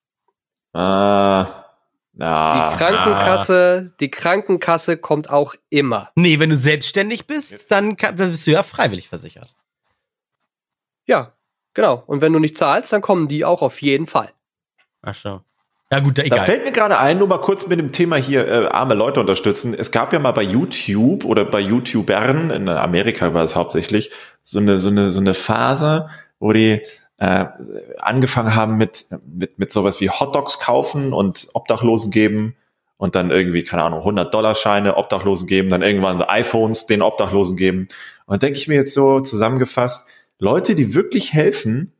Ah, na.
Die Krankenkasse, die Krankenkasse kommt auch immer.
Nee, wenn du selbstständig bist, dann, kann, dann bist du ja freiwillig versichert.
Ja, genau. Und wenn du nicht zahlst, dann kommen die auch auf jeden Fall.
Ach so. Ja gut, da,
Da
egal.
fällt mir gerade ein, nur mal kurz mit dem Thema hier äh, arme Leute unterstützen. Es gab ja mal bei YouTube oder bei YouTubern, in Amerika war es hauptsächlich, so eine, so eine, so eine Phase, wo die äh, angefangen haben mit, mit, mit sowas wie Hotdogs kaufen und Obdachlosen geben und dann irgendwie, keine Ahnung, hundert-Dollar-Scheine Obdachlosen geben, dann irgendwann so iPhones den Obdachlosen geben. Und denke ich mir jetzt so zusammengefasst, Leute, die wirklich helfen,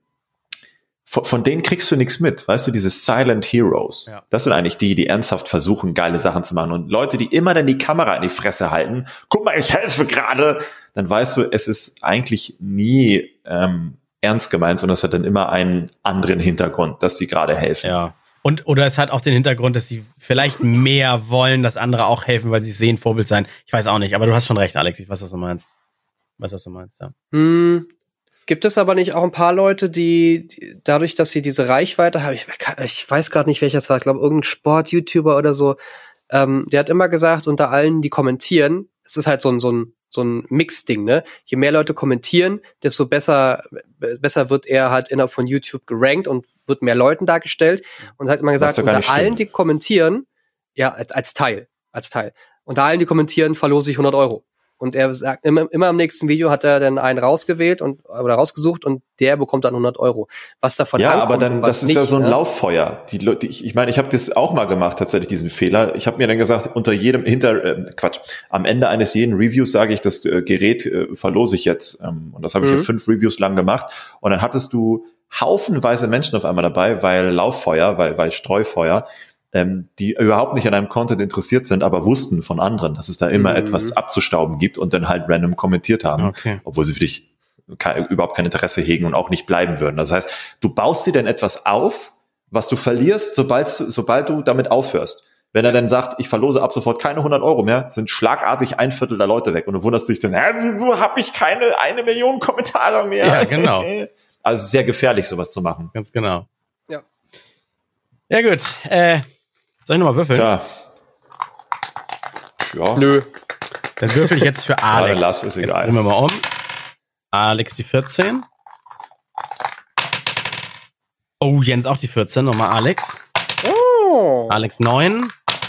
von, von denen kriegst du nichts mit, weißt du, diese Silent Heroes.
Ja.
Das sind eigentlich die, die ernsthaft versuchen, geile Sachen zu machen. Und Leute, die immer dann die Kamera in die Fresse halten, guck mal, ich helfe gerade, dann weißt du, es ist eigentlich nie ähm, ernst gemeint, sondern es hat dann immer einen anderen Hintergrund, dass die gerade helfen.
Ja. Und, oder es hat auch den Hintergrund, dass sie vielleicht mehr wollen, dass andere auch helfen, weil sie sehen, Vorbild sein. Ich weiß auch nicht, aber du hast schon recht, Alex. Ich weiß, was du meinst. Ich weiß, was du meinst, ja.
Hm, gibt es aber nicht auch ein paar Leute, die, die dadurch, dass sie diese Reichweite haben, ich, ich weiß gerade nicht, welcher es war, ich glaube, irgendein Sport-YouTuber oder so, ähm, der hat immer gesagt, unter allen, die kommentieren, es ist halt so ein, so ein, so ein Mix-Ding, ne? Je mehr Leute kommentieren, desto besser, besser wird er halt innerhalb von YouTube gerankt und wird mehr Leuten dargestellt. Und hat immer gesagt,
doch gar
unter
nicht
allen,
stimmt.
die kommentieren, ja, als, als Teil, als Teil. Unter allen, die kommentieren, verlose ich hundert Euro. Und er sagt, immer, immer im nächsten Video hat er dann einen rausgewählt und oder rausgesucht und der bekommt dann hundert Euro. Was davon
Ja,
ankommt
aber dann,
und was
das ist
nicht,
ja so ein
ne?
Lauffeuer. Die Leute, ich, ich meine, ich habe das auch mal gemacht, tatsächlich diesen Fehler. Ich habe mir dann gesagt, unter jedem, hinter, äh, Quatsch, am Ende eines jeden Reviews sage ich, das äh, Gerät äh, verlose ich jetzt. Ähm, und das habe ich
Mhm.
ja fünf Reviews lang gemacht. Und dann hattest du haufenweise Menschen auf einmal dabei, weil Lauffeuer, weil, weil Streufeuer, ähm, die überhaupt nicht an einem Content interessiert sind, aber wussten von anderen, dass es da immer
Mhm.
etwas abzustauben gibt und dann halt random kommentiert haben,
Okay.
obwohl sie für dich ke- überhaupt kein Interesse hegen und auch nicht bleiben würden. Das heißt, du baust dir dann etwas auf, was du verlierst, sobald, sobald du damit aufhörst. Wenn er dann sagt, ich verlose ab sofort keine hundert Euro mehr, sind schlagartig ein Viertel der Leute weg und du wunderst dich dann, hä, wieso habe ich keine eine Million Kommentare mehr?
Ja, genau.
Also sehr gefährlich, sowas zu machen.
Ganz genau.
Ja.
Ja, gut. Äh, soll ich nochmal würfeln?
Tja. Ja.
Nö.
Dann würfel ich jetzt für
dann
Alex.
lass, ist
Jetzt
egal.
drehen wir mal um. Alex die vierzehn. Oh, Jens auch die vierzehn. Nochmal Alex.
Oh.
Alex neun.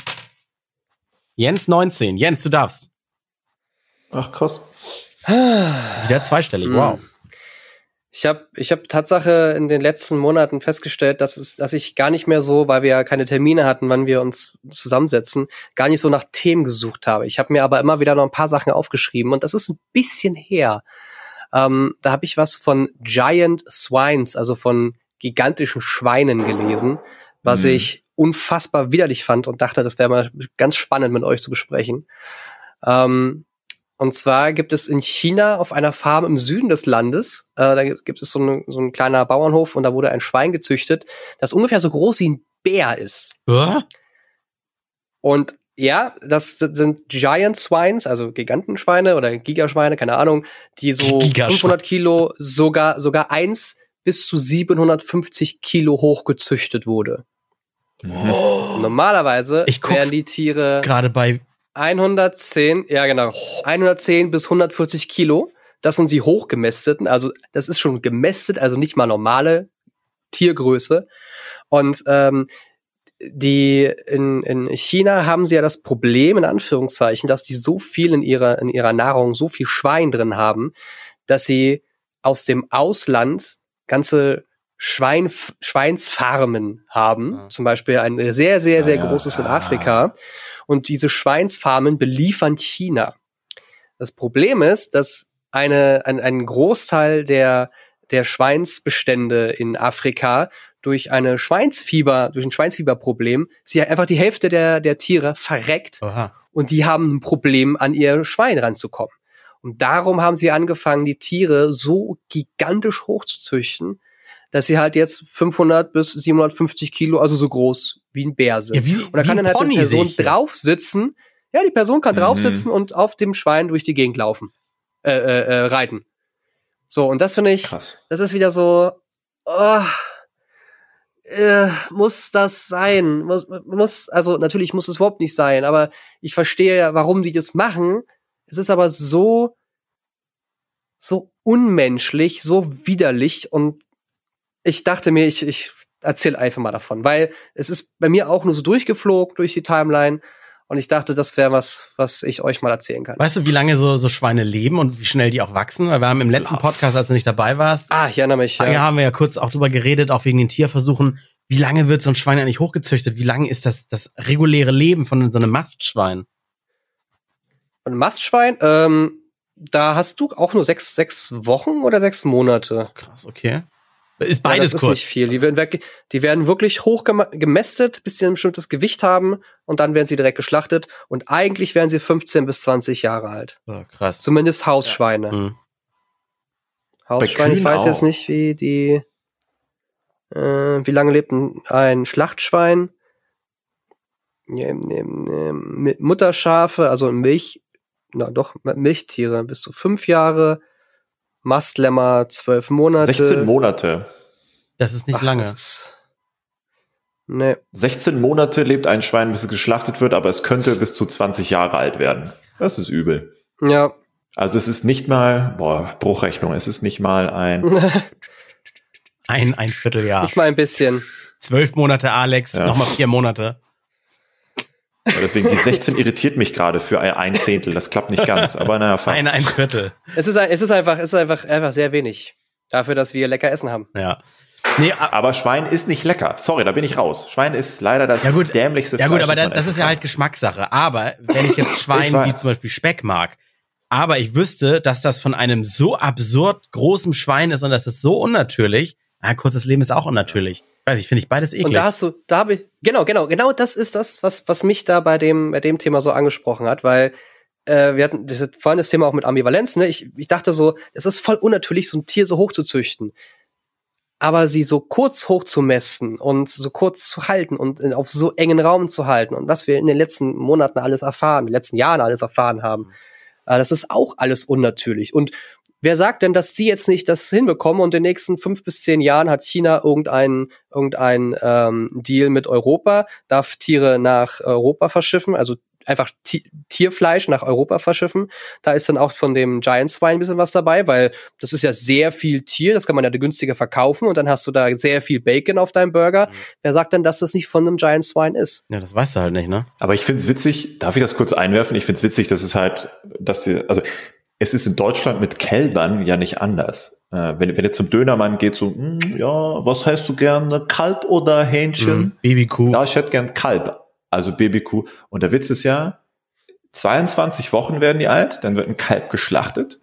Jens neunzehn. Jens, du darfst.
Ach, krass.
Wieder zweistellig.
Hm.
Wow.
Ich habe ich hab Tatsache in den letzten Monaten festgestellt, dass es, dass ich gar nicht mehr so, weil wir ja keine Termine hatten, wann wir uns zusammensetzen, gar nicht so nach Themen gesucht habe. Ich habe mir aber immer wieder noch ein paar Sachen aufgeschrieben und das ist ein bisschen her. Ähm, da habe ich was von Giant Swines, also von gigantischen Schweinen gelesen, was
Mhm.
ich unfassbar widerlich fand und dachte, das wäre mal ganz spannend mit euch zu besprechen. Ähm, Und zwar gibt es in China auf einer Farm im Süden des Landes, äh, da gibt es so, eine, so ein kleiner Bauernhof und da wurde ein Schwein gezüchtet, das ungefähr so groß wie ein Bär ist.
Uh?
Und ja, das, das sind Giant Swines, also Gigantenschweine oder Gigaschweine, keine Ahnung, die so fünfhundert Kilo, sogar sogar eins bis zu siebenhundertfünfzig Kilo hochgezüchtet wurde. Oh. Normalerweise wären die Tiere
gerade bei
hundertzehn, ja genau, hundertzehn bis hundertvierzig Kilo. Das sind sie hochgemästeten, also das ist schon gemästet, also nicht mal normale Tiergröße. Und ähm, die in, in China haben sie ja das Problem, in Anführungszeichen, dass die so viel in ihrer, in ihrer Nahrung, so viel Schwein drin haben, dass sie aus dem Ausland ganze Schwein, Schweinsfarmen haben. Ja. Zum Beispiel ein sehr, sehr, sehr ja, großes in Afrika. Und diese Schweinsfarmen beliefern China. Das Problem ist, dass eine, ein, ein Großteil der, der Schweinsbestände in Afrika durch eine Schweinsfieber, durch ein Schweinsfieberproblem, sie einfach die Hälfte der, der Tiere verreckt. Aha. Und die haben ein Problem, an ihr Schwein ranzukommen. Und darum haben sie angefangen, die Tiere so gigantisch hochzuzüchten, dass sie halt jetzt fünfhundert bis siebenhundertfünfzig Kilo, also so groß wie ein Bär sind. Ja, wie, und da kann dann halt eine Person drauf sitzen. Ja, die Person kann mhm. drauf sitzen und auf dem Schwein durch die Gegend laufen, äh, äh, äh, reiten. So, und das finde ich, Krass. Das ist wieder so, oh, Äh, muss das sein? Muss, muss, also natürlich muss es überhaupt nicht sein, aber ich verstehe ja, warum die das machen. Es ist aber so, so unmenschlich, so widerlich und ich dachte mir, ich, ich erzähle einfach mal davon, weil es ist bei mir auch nur so durchgeflogen durch die Timeline und ich dachte, das wäre was, was ich euch mal erzählen kann.
Weißt du, wie lange so, so Schweine leben und wie schnell die auch wachsen? Weil wir haben im letzten Podcast, als du nicht dabei warst,
ah, ich erinnere mich,
ja. ja, haben wir ja kurz auch drüber geredet, auch wegen den Tierversuchen. Wie lange wird so ein Schwein eigentlich hochgezüchtet? Wie lange ist das, das reguläre Leben von so einem Mastschwein?
Von einem Mastschwein? Ähm, da hast du auch nur sechs, sechs Wochen oder sechs Monate.
Krass, okay. Ist beides
ja, das
kurz.
Ist nicht viel. Die werden, weg, die werden wirklich hoch gemästet, bis sie ein bestimmtes Gewicht haben und dann werden sie direkt geschlachtet und eigentlich werden sie fünfzehn bis zwanzig Jahre alt.
Oh, krass.
Zumindest Hausschweine. Ja. Hm. Hausschweine, ich weiß auch. Jetzt nicht, wie die äh, wie lange lebt ein, ein Schlachtschwein? Ja, mit Mutterschafe, also Milch, na doch, Milchtiere bis zu fünf Jahre. Mastlämmer, zwölf Monate.
sechzehn Monate.
Das ist nicht Ach, lange. Das
ist, nee.
sechzehn Monate lebt ein Schwein, bis es geschlachtet wird, aber es könnte bis zu zwanzig Jahre alt werden. Das ist übel.
Ja.
Also es ist nicht mal, boah, Bruchrechnung, es ist nicht mal ein...
ein, ein Vierteljahr.
Nicht mal ein bisschen.
Zwölf Monate, Alex, ja. Nochmal vier Monate.
Ja, deswegen, die sechzehn irritiert mich gerade für ein Zehntel. Das klappt nicht ganz, aber naja, fast.
Ein, ein Viertel.
Es ist, es ist einfach, es ist einfach, einfach sehr wenig. Dafür, dass wir lecker Essen haben.
Ja.
Nee, aber Schwein ist nicht lecker. Sorry, da bin ich raus. Schwein ist leider das
ja gut,
dämlichste
Fleisch. Ja gut, aber
das,
das, das ist ja halt Geschmackssache. Aber wenn ich jetzt Schwein ich wie zum Beispiel Speck mag, aber ich wüsste, dass das von einem so absurd großen Schwein ist und das ist so unnatürlich, ein kurzes Leben ist auch unnatürlich. Weiß ich, finde ich beides eklig.
Und da hast du, da habe ich, genau, genau, genau das ist das, was, was mich da bei dem, bei dem Thema so angesprochen hat, weil äh, wir hatten das, vorhin das Thema auch mit Ambivalenz, ne? Ich, ich dachte so, es ist voll unnatürlich, so ein Tier so hoch zu züchten. Aber sie so kurz hoch zu messen und so kurz zu halten und auf so engen Raum zu halten und was wir in den letzten Monaten alles erfahren, in den letzten Jahren alles erfahren haben, äh, das ist auch alles unnatürlich. Und wer sagt denn, dass sie jetzt nicht das hinbekommen und in den nächsten fünf bis zehn Jahren hat China irgendein, irgendein ähm, Deal mit Europa, darf Tiere nach Europa verschiffen, also einfach T- Tierfleisch nach Europa verschiffen. Da ist dann auch von dem Giant Swine ein bisschen was dabei, weil das ist ja sehr viel Tier, das kann man ja günstiger verkaufen und dann hast du da sehr viel Bacon auf deinem Burger. Mhm. Wer sagt denn, dass das nicht von einem Giant Swine ist?
Ja, das weißt du halt nicht, ne?
Aber ich find's witzig, darf ich das kurz einwerfen? Ich find's witzig, dass es halt, dass sie, also es ist in Deutschland mit Kälbern ja nicht anders. Äh, wenn, wenn ihr zum Dönermann geht, so, mm, ja, was heißt du gerne, Kalb oder Hähnchen?
Mm, Babykuh.
Ja, ich hätte gern Kalb, also Babykuh. Und der Witz ist ja, zweiundzwanzig Wochen werden die alt, dann wird ein Kalb geschlachtet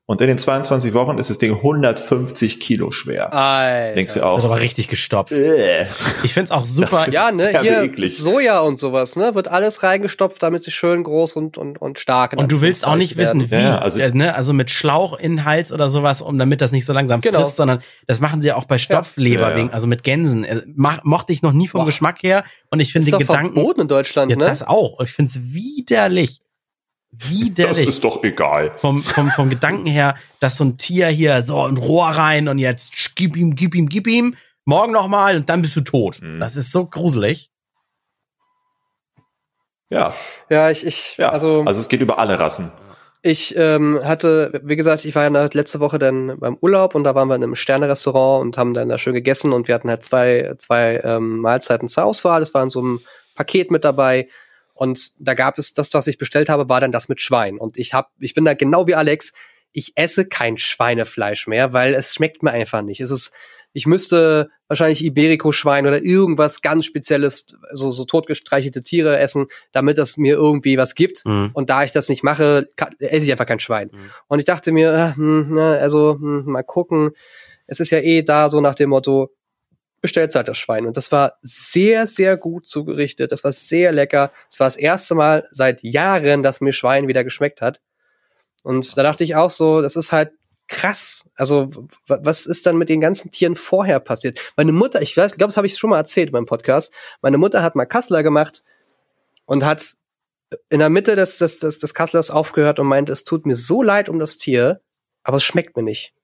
Und in den zweiundzwanzig Wochen ist das Ding hundertfünfzig Kilo schwer.
Alter.
Denkst du auch?
Das ist aber richtig gestopft.
Äh.
Ich find's auch super.
Ja, ne, hier
eklig.
Soja und sowas, ne, wird alles reingestopft, damit sie schön groß und und und stark.
Und du willst auch nicht wissen, wie,
ja, also,
ne, also mit Schlauch in den Hals oder sowas, um damit das nicht so langsam
genau.
frisst, sondern das machen sie auch bei Stopfleber,
ja, ja.
wegen, also mit Gänsen. Mach, mochte ich noch nie vom Boah. Geschmack her und ich finde den Gedanken.
Verboten in Deutschland,
ja,
ne?
Das auch. Ich find's widerlich. Widerlich.
Das ist doch egal.
Vom, vom, vom Gedanken her, dass so ein Tier hier so ein Rohr rein und jetzt gib ihm, gib ihm, gib ihm, morgen noch mal und dann bist du tot. Mhm. Das ist so gruselig.
Ja.
Ja, ich, ich,
ja.
also.
Also es geht über alle Rassen.
Ich ähm, hatte, wie gesagt, ich war ja letzte Woche dann beim Urlaub und da waren wir in einem Sterne-Restaurant und haben dann da schön gegessen und wir hatten halt zwei, zwei ähm, Mahlzeiten zur Auswahl. Das war in so einem Paket mit dabei. Und da gab es, das, was ich bestellt habe, war dann das mit Schwein. Und ich hab, ich bin da genau wie Alex, ich esse kein Schweinefleisch mehr, weil es schmeckt mir einfach nicht. Es ist, ich müsste wahrscheinlich Iberico-Schwein oder irgendwas ganz Spezielles, so, so totgestreichelte Tiere essen, damit es mir irgendwie was gibt. Mhm. Und da ich das nicht mache, kann, esse ich einfach kein Schwein. Mhm. Und ich dachte mir, äh, hm, also hm, mal gucken. Es ist ja eh da so nach dem Motto, bestellt halt das Schwein. Und das war sehr, sehr gut zugerichtet. Das war sehr lecker. Es war das erste Mal seit Jahren, dass mir Schwein wieder geschmeckt hat. Und da dachte ich auch so, das ist halt krass. Also, w- was ist dann mit den ganzen Tieren vorher passiert? Meine Mutter, ich weiß, ich glaube, das habe ich schon mal erzählt in meinem Podcast. Meine Mutter hat mal Kassler gemacht und hat in der Mitte des, des, des, des Kasslers aufgehört und meint, es tut mir so leid um das Tier, aber es schmeckt mir nicht.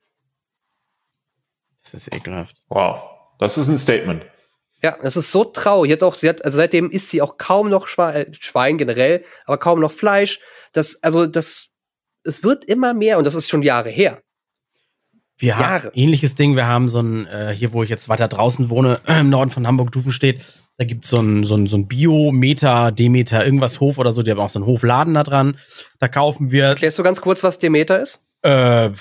Das ist ekelhaft.
Wow. Das ist ein Statement.
Ja, das ist so traurig. Jetzt auch, sie hat, also seitdem isst sie auch kaum noch Schwein, äh, Schwein generell, aber kaum noch Fleisch. Das, also das, es wird immer mehr und das ist schon Jahre her.
Wir
Jahre.
haben ähnliches Ding. Wir haben so ein, äh, hier, wo ich jetzt weiter draußen wohne, äh, im Norden von Hamburg-Dufenstedt, da gibt's so ein, so ein, so ein Bio-Meter, Demeter, irgendwas Hof oder so. Die haben auch so einen Hofladen da dran. Da kaufen wir.
Erklärst du ganz kurz, was Demeter ist?
Äh,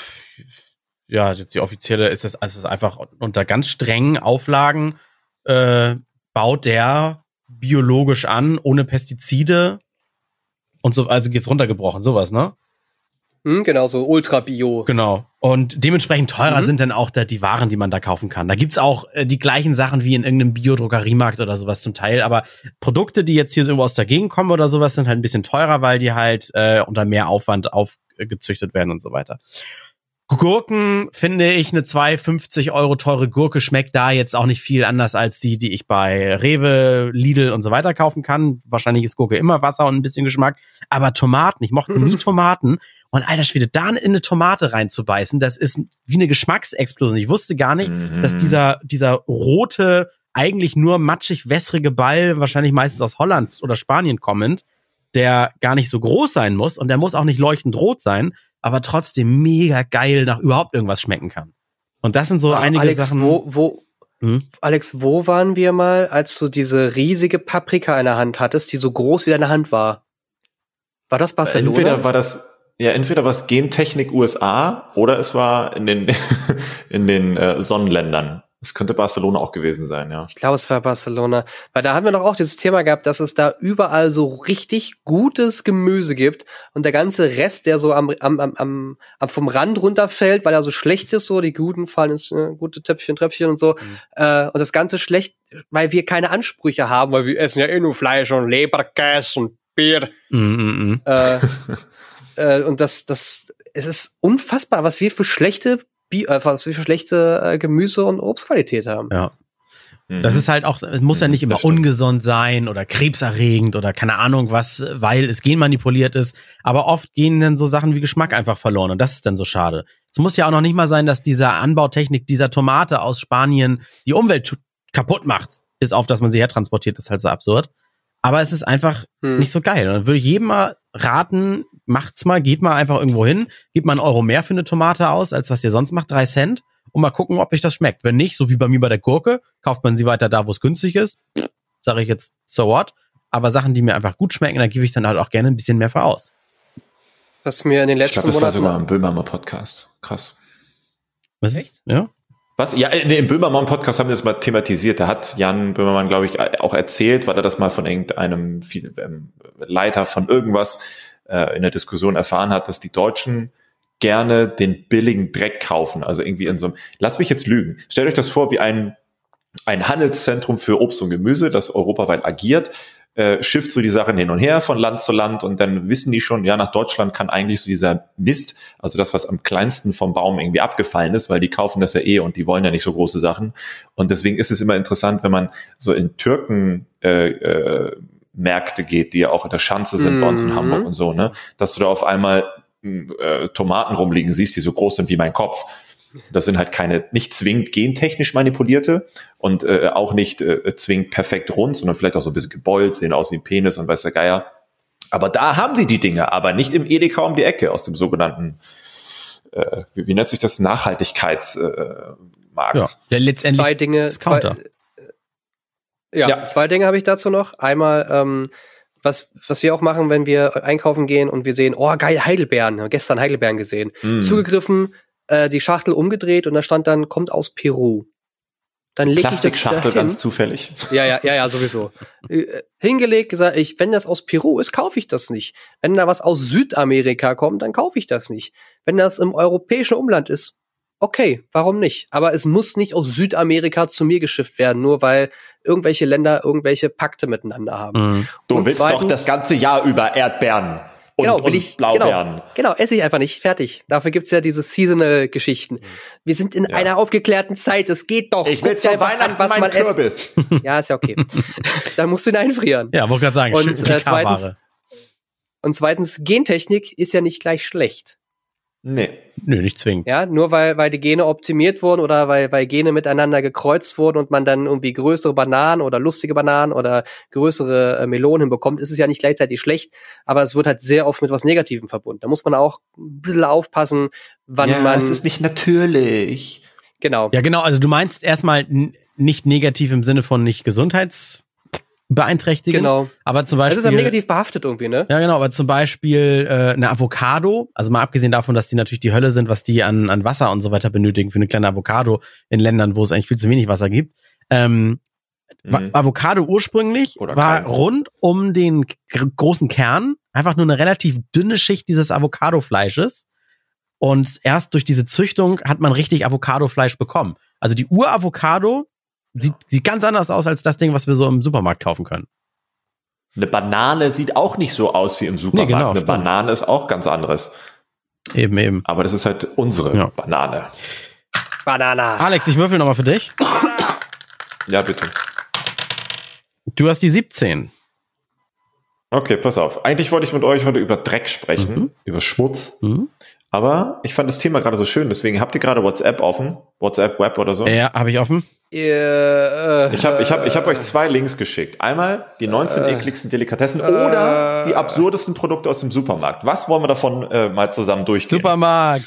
ja, jetzt die offizielle ist es, also es ist einfach unter ganz strengen Auflagen äh, baut der biologisch an, ohne Pestizide und so, also geht's runtergebrochen, sowas, ne?
Hm, genau, so Ultra-Bio.
Genau. Und dementsprechend teurer
Mhm.
sind dann auch da die Waren, die man da kaufen kann. Da gibt's auch äh, die gleichen Sachen wie in irgendeinem Biodrogeriemarkt oder sowas zum Teil, aber Produkte, die jetzt hier so irgendwo aus der Gegend kommen oder sowas, sind halt ein bisschen teurer, weil die halt äh, unter mehr Aufwand aufgezüchtet werden und so weiter. Gurken, finde ich, eine zwei fünfzig Euro teure Gurke schmeckt da jetzt auch nicht viel anders als die, die ich bei Rewe, Lidl und so weiter kaufen kann. Wahrscheinlich ist Gurke immer Wasser und ein bisschen Geschmack. Aber Tomaten, ich mochte nie Tomaten. Und alter Schwede, da in eine Tomate reinzubeißen, das ist wie eine Geschmacksexplosion. Ich wusste gar nicht,
Mhm.
dass dieser, dieser rote, eigentlich nur matschig wässrige Ball, wahrscheinlich meistens aus Holland oder Spanien kommend, der gar nicht so groß sein muss und der muss auch nicht leuchtend rot sein, aber trotzdem mega geil nach überhaupt irgendwas schmecken kann. Und das sind so
Ah,
einige
Alex,
Sachen.
Wo, wo,
Hm?
Alex, wo waren wir mal, als du diese riesige Paprika in der Hand hattest, die so groß wie deine Hand war? War das Barcelona?
Entweder war das, ja, entweder war es Gentechnik U S A oder es war in den, in den äh, Sonnenländern. Es könnte Barcelona auch gewesen sein, ja.
Ich glaube, es war Barcelona. Weil da haben wir doch auch dieses Thema gehabt, dass es da überall so richtig gutes Gemüse gibt und der ganze Rest, der so am, am, am, am, am vom Rand runterfällt, weil er so schlecht ist, so die Guten fallen ins äh, gute Töpfchen, Tröpfchen und so. Mhm. Äh, und das Ganze schlecht, weil wir keine Ansprüche haben, weil wir essen ja eh nur Fleisch und Leberkäse und Bier.
Mhm,
äh, äh, und das, das, es ist unfassbar, was wir für schlechte Wie, äh, was wir für schlechte äh, Gemüse- und Obstqualität haben.
Ja. Das ist halt auch, es muss ja nicht immer ungesund sein oder krebserregend oder keine Ahnung was, weil es genmanipuliert ist. Aber oft gehen dann so Sachen wie Geschmack einfach verloren und das ist dann so schade. Es muss ja auch noch nicht mal sein, dass diese Anbautechnik dieser Tomate aus Spanien die Umwelt kaputt macht. Bis auf, dass man sie hertransportiert, ist halt so absurd. Aber es ist einfach hm. nicht so geil. Und dann würde ich jedem mal raten, macht's mal, geht mal einfach irgendwo hin, gebt mal einen Euro mehr für eine Tomate aus, als was ihr sonst macht, drei Cent, und mal gucken, ob euch das schmeckt. Wenn nicht, so wie bei mir bei der Gurke, kauft man sie weiter da, wo es günstig ist. Sage ich jetzt, so what? Aber Sachen, die mir einfach gut schmecken, da gebe ich dann halt auch gerne ein bisschen mehr für aus.
Was mir in den letzten
Monaten... Ich glaube, das
Monaten
war sogar im Böhmermann Podcast. Krass.
Was ist? Ja?
Was? Ja, nee, im Böhmermann Podcast haben wir das mal thematisiert. Da hat Jan Böhmermann, glaube ich, auch erzählt, weil er das mal von irgendeinem viel, ähm, Leiter von irgendwas äh, in der Diskussion erfahren hat, dass die Deutschen gerne den billigen Dreck kaufen. Also irgendwie in so einem, lass mich jetzt lügen. Stellt euch das vor wie ein, ein Handelszentrum für Obst und Gemüse, das europaweit agiert, äh, schifft so die Sachen hin und her von Land zu Land und dann wissen die schon, ja, nach Deutschland kann eigentlich so dieser Mist, also das, was am kleinsten vom Baum irgendwie abgefallen ist, weil die kaufen das ja eh und die wollen ja nicht so große Sachen. Und deswegen ist es immer interessant, wenn man so in Türken äh, äh, Märkte geht, die ja auch in der Schanze sind, mm-hmm. bei uns in Hamburg und so, ne, dass du da auf einmal äh, Tomaten rumliegen siehst, die so groß sind wie mein Kopf. Das sind halt keine, nicht zwingend gentechnisch manipulierte und äh, auch nicht äh, zwingend perfekt rund, sondern vielleicht auch so ein bisschen gebeult, sehen aus wie ein Penis und weiß der Geier. Aber da haben die die Dinge, aber nicht im Edeka um die Ecke aus dem sogenannten, äh, wie, wie nennt sich das, Nachhaltigkeitsmarkt. Äh, ja,
ja, letztendlich
zwei Dinge, zwei, ja, ja, zwei Dinge habe ich dazu noch. Einmal, ähm, was, was wir auch machen, wenn wir einkaufen gehen und wir sehen, oh geil, Heidelbeeren, gestern Heidelbeeren gesehen, mm. zugegriffen, die Schachtel umgedreht und da stand dann, kommt aus Peru. Dann leg ich das
Plastikschachtel ganz zufällig.
Ja, ja, ja, ja, sowieso. Hingelegt, gesagt, ich, wenn das aus Peru ist, kaufe ich das nicht. Wenn da was aus Südamerika kommt, dann kaufe ich das nicht. Wenn das im europäischen Umland ist, okay, warum nicht? Aber es muss nicht aus Südamerika zu mir geschifft werden, nur weil irgendwelche Länder irgendwelche Pakte miteinander haben.
Mhm. Du und willst zweitens, doch das ganze Jahr über Erdbeeren. Und,
genau, will ich,
und Blaubeeren.
Genau, genau, esse ich einfach nicht. Fertig. Dafür gibt's ja diese Seasonal-Geschichten. Wir sind in ja. einer aufgeklärten Zeit. Es geht doch.
Ich will zu Weihnachten an, was man Kürbis.
Ja, ist ja okay. Dann musst du ihn einfrieren.
Ja, wollte gerade sagen.
Und, äh, zweitens, und zweitens, Gentechnik ist ja nicht gleich schlecht.
Nee.
Nö, nicht zwingend.
Ja, nur weil, weil die Gene optimiert wurden oder weil, weil Gene miteinander gekreuzt wurden und man dann irgendwie größere Bananen oder lustige Bananen oder größere äh, Melonen hinbekommt, ist es ja nicht gleichzeitig schlecht, aber es wird halt sehr oft mit was Negativem verbunden. Da muss man auch ein bisschen aufpassen, wann
ja,
man...
es ist nicht natürlich.
Genau.
Ja, genau, also du meinst erstmal n- nicht negativ im Sinne von nicht gesundheits... beeinträchtigend.
Genau.
Aber zum Beispiel.
Das ist ja negativ behaftet irgendwie, ne?
Ja, genau. Aber zum Beispiel äh, eine Avocado, also mal abgesehen davon, dass die natürlich die Hölle sind, was die an, an Wasser und so weiter benötigen für eine kleine Avocado in Ländern, wo es eigentlich viel zu wenig Wasser gibt. Ähm, mhm. Avocado ursprünglich
Oder
war
keins.
rund um den g- großen Kern einfach nur eine relativ dünne Schicht dieses Avocado-Fleisches. Und erst durch diese Züchtung hat man richtig Avocado-Fleisch bekommen. Also die Ur-Avocado Sieht, sieht ganz anders aus als das Ding, was wir so im Supermarkt kaufen können.
Eine Banane sieht auch nicht so aus wie im Supermarkt. Nee, genau, Eine stimmt. Banane ist auch ganz anderes.
Eben, eben.
Aber das ist halt unsere ja. Banane.
Banana.
Alex, ich würfel nochmal für dich.
Ja, bitte.
Du hast die siebzehn.
Okay, pass auf. Eigentlich wollte ich mit euch heute über Dreck sprechen, mhm. über Schmutz. Mhm. Aber ich fand das Thema gerade so schön, deswegen habt ihr gerade WhatsApp offen? WhatsApp Web oder so?
Ja, habe ich offen.
Yeah,
ich habe ich hab, ich hab euch zwei Links geschickt. Einmal die neunzehn uh, ekligsten Delikatessen uh, oder die absurdesten Produkte aus dem Supermarkt. Was wollen wir davon äh, mal zusammen durchgehen?
Supermarkt.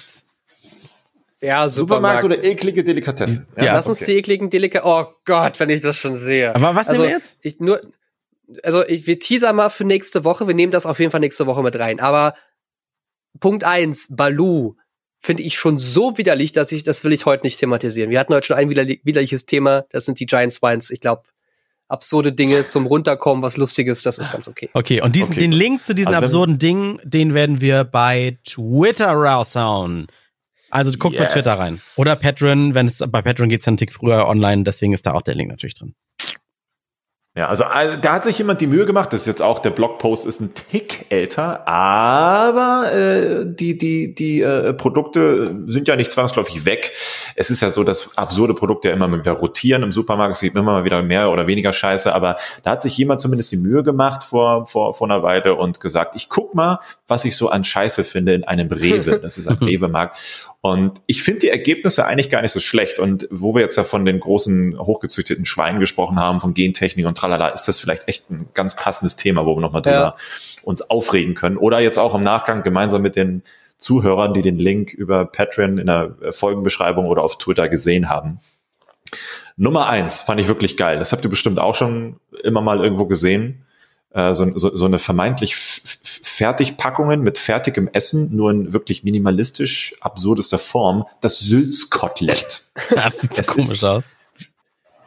Ja, Supermarkt.
Supermarkt oder eklige Delikatessen.
Ja, ja, lass uns okay. die ekligen Delikatessen. Oh Gott, wenn ich das schon sehe.
Aber was
also,
nehmen wir jetzt?
Ich nur, also ich, wir teasern mal für nächste Woche. Wir nehmen das auf jeden Fall nächste Woche mit rein. Aber Punkt eins, Baloo, finde ich schon so widerlich, dass ich, das will ich heute nicht thematisieren. Wir hatten heute schon ein widerlich, widerliches Thema, das sind die Giant Swines. Ich glaube, absurde Dinge zum Runterkommen, was Lustiges, das ist ganz okay.
Okay, und diesen, okay. den Link zu diesen also absurden Dingen, den werden wir bei Twitter raushauen. Also guckt yes. bei Twitter rein. Oder Patreon, wenn es bei Patreon geht's dann einen Tick früher online, deswegen ist da auch der Link natürlich drin.
Ja, also da hat sich jemand die Mühe gemacht, das ist jetzt auch, der Blogpost ist ein Tick älter, aber äh, die die die äh, Produkte sind ja nicht zwangsläufig weg. Es ist ja so, dass absurde Produkte ja immer mal wieder rotieren im Supermarkt, es gibt immer mal wieder mehr oder weniger Scheiße, aber da hat sich jemand zumindest die Mühe gemacht vor vor vor einer Weile und gesagt, ich guck mal, was ich so an Scheiße finde in einem Rewe, das ist ein Rewe-Markt. Und ich finde die Ergebnisse eigentlich gar nicht so schlecht. Und wo wir jetzt ja von den großen hochgezüchteten Schweinen gesprochen haben, von Gentechnik und tralala, ist das vielleicht echt ein ganz passendes Thema, wo wir nochmal drüber ja. uns aufregen können. Oder jetzt auch im Nachgang gemeinsam mit den Zuhörern, die den Link über Patreon in der Folgenbeschreibung oder auf Twitter gesehen haben. Nummer eins fand ich wirklich geil. Das habt ihr bestimmt auch schon immer mal irgendwo gesehen. So, so, so eine vermeintlich f- Fertigpackungen mit fertigem Essen, nur in wirklich minimalistisch absurdester Form, das Sülzkotelett.
Das sieht so komisch aus.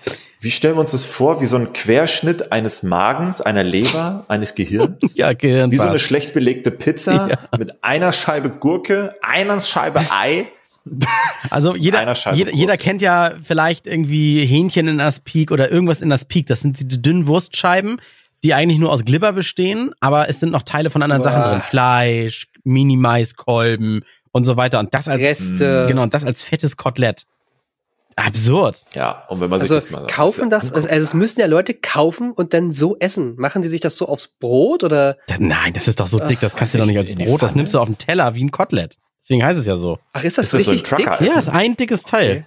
wie stellen wir uns das vor? Wie so ein Querschnitt eines Magens, einer Leber, eines Gehirns?
Ja, Gehirn.
Wie so eine schlecht belegte Pizza ja. mit einer Scheibe Gurke, einer Scheibe Ei.
Also jeder, jeder, jeder kennt ja vielleicht irgendwie Hähnchen in Aspik oder irgendwas in Aspik. Das sind die dünnen Wurstscheiben, die eigentlich nur aus Glibber bestehen, aber es sind noch Teile von anderen Boah. Sachen drin. Fleisch, Mini-Maiskolben und so weiter. Und das als,
Reste.
Genau, und das als fettes Kotelett. Absurd.
Ja, und wenn man
also
sich das mal
kaufen das, also es müssen ja Leute kaufen und dann so essen. Machen die sich das so aufs Brot oder?
Das, nein, das ist doch so dick, das kannst du doch nicht als Brot, das nimmst du auf den Teller wie ein Kotelett. Deswegen heißt es ja so.
Ach, ist das, ist das richtig so dick?
Ja, ist ein dickes Teil. Okay.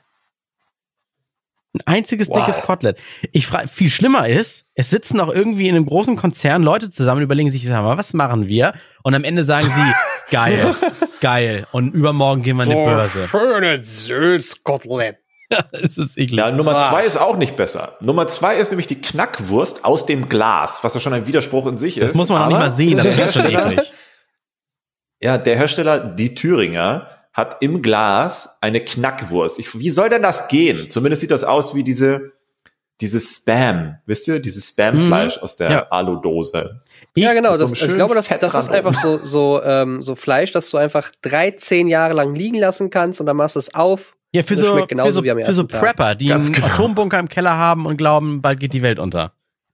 Ein einziges wow. dickes Kotelett. Ich frage, viel schlimmer ist, es sitzen auch irgendwie in einem großen Konzern Leute zusammen und überlegen sich, was machen wir? Und am Ende sagen sie, geil, geil. Und übermorgen gehen wir an die Börse.
Schönes Sülzkotelett.
Das ist eklig. Ja, Nummer ah. zwei ist auch nicht besser. Nummer zwei ist nämlich die Knackwurst aus dem Glas, was ja schon ein Widerspruch in sich ist.
Das muss man auch nicht mal sehen, das ist schon eklig.
Ja, der Hersteller, die Thüringer, hat im Glas eine Knackwurst. Ich, wie soll denn das gehen? Zumindest sieht das aus wie diese, diese Spam, wisst ihr? Dieses Spam-Fleisch mhm. aus der ja. Aludose.
Ja, genau. Das, so ich glaube, das, das ist einfach so, so, ähm, so Fleisch, das du einfach drei, zehn Jahre lang liegen lassen kannst und dann machst du es auf.
Ja, für so, für so, für so Prepper, die Ganz einen genau. Atombunker im Keller haben und glauben, bald geht die Welt unter.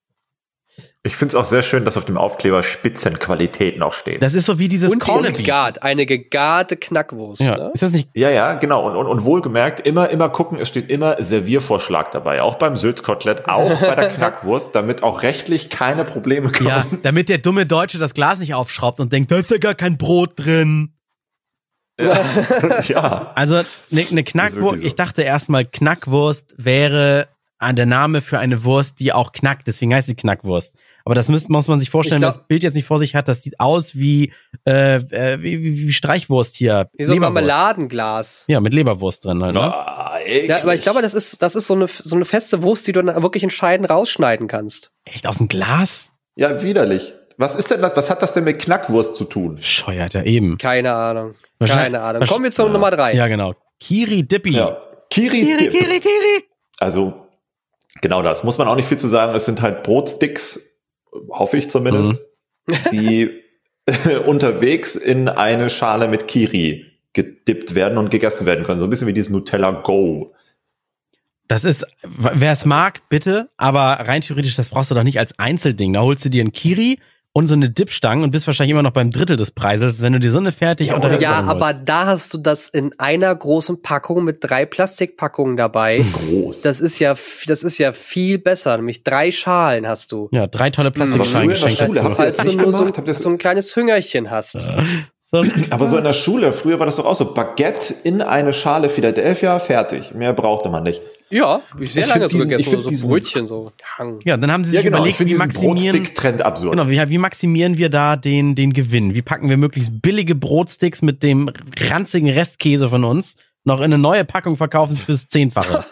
Ich finde es auch sehr schön, dass auf dem Aufkleber Spitzenqualität noch steht.
Das ist so wie dieses
und Corned gegart, eine gegarte Knackwurst.
Ja,
ne?
Ist das nicht?
Ja, ja, genau. Und, und, und wohlgemerkt, immer, immer gucken, es steht immer Serviervorschlag dabei. Auch beim Sülzkotelett, auch bei der Knackwurst, damit auch rechtlich keine Probleme kommen.
Ja, damit der dumme Deutsche das Glas nicht aufschraubt und denkt, da ist ja gar kein Brot drin.
Ja. ja.
Also eine ne Knackwurst, so. Ich dachte erstmal, Knackwurst wäre der Name für eine Wurst, die auch knackt, deswegen heißt sie Knackwurst. Aber das muss, muss man sich vorstellen, wenn man das Bild jetzt nicht vor sich hat, das sieht aus wie, äh, wie, wie, wie Streichwurst hier.
Wie so ein Marmeladenglas.
Ja, mit Leberwurst drin halt, ne?
Oh,
ja, aber ich glaube, das ist, das ist so eine, so eine feste Wurst, die du dann wirklich entscheidend rausschneiden kannst.
Echt, aus dem Glas?
Ja, widerlich. Was ist denn das? Was hat das denn mit Knackwurst zu tun?
Scheuert ja eben.
Keine Ahnung. Keine Ahnung. Kommen wir zur ja. Nummer drei.
Ja, genau. Kiri Dippi.
Ja. Kiri, Kiri, Dip. Kiri, Kiri. Also, genau das. Muss man auch nicht viel zu sagen. Es sind halt Brotsticks, hoffe ich zumindest, mhm. die unterwegs in eine Schale mit Kiri gedippt werden und gegessen werden können. So ein bisschen wie dieses Nutella Go.
Das ist, wer es mag, bitte, aber rein theoretisch, das brauchst du doch nicht als Einzelding. Da holst du dir einen Kiri und so eine Dipstange und bist wahrscheinlich immer noch beim Drittel des Preises, wenn du dir so eine fertig
ja,
unterwegs
Ja, aber da hast du das in einer großen Packung mit drei Plastikpackungen dabei.
Groß.
Das ist ja, das ist ja viel besser. Nämlich drei Schalen hast du.
Ja, drei tolle Plastikschalen geschenkt dazu.
Falls
du nur so, so ein kleines Hüngerchen hast.
Ja.
Aber so in der Schule, früher war das doch auch so, Baguette in eine Schale Philadelphia, fertig. Mehr brauchte man nicht.
Ja, ich sehr ich lange so diesen, gegessen, so diesen, Brötchen so.
Ja, dann haben sie sich ja, genau, überlegt, wie maximieren,
Brotstick-Trend absurd.
Genau, wie, wie maximieren wir da den, den Gewinn? Wie packen wir möglichst billige Brotsticks mit dem ranzigen Restkäse von uns noch in eine neue Packung verkaufen fürs Zehnfache?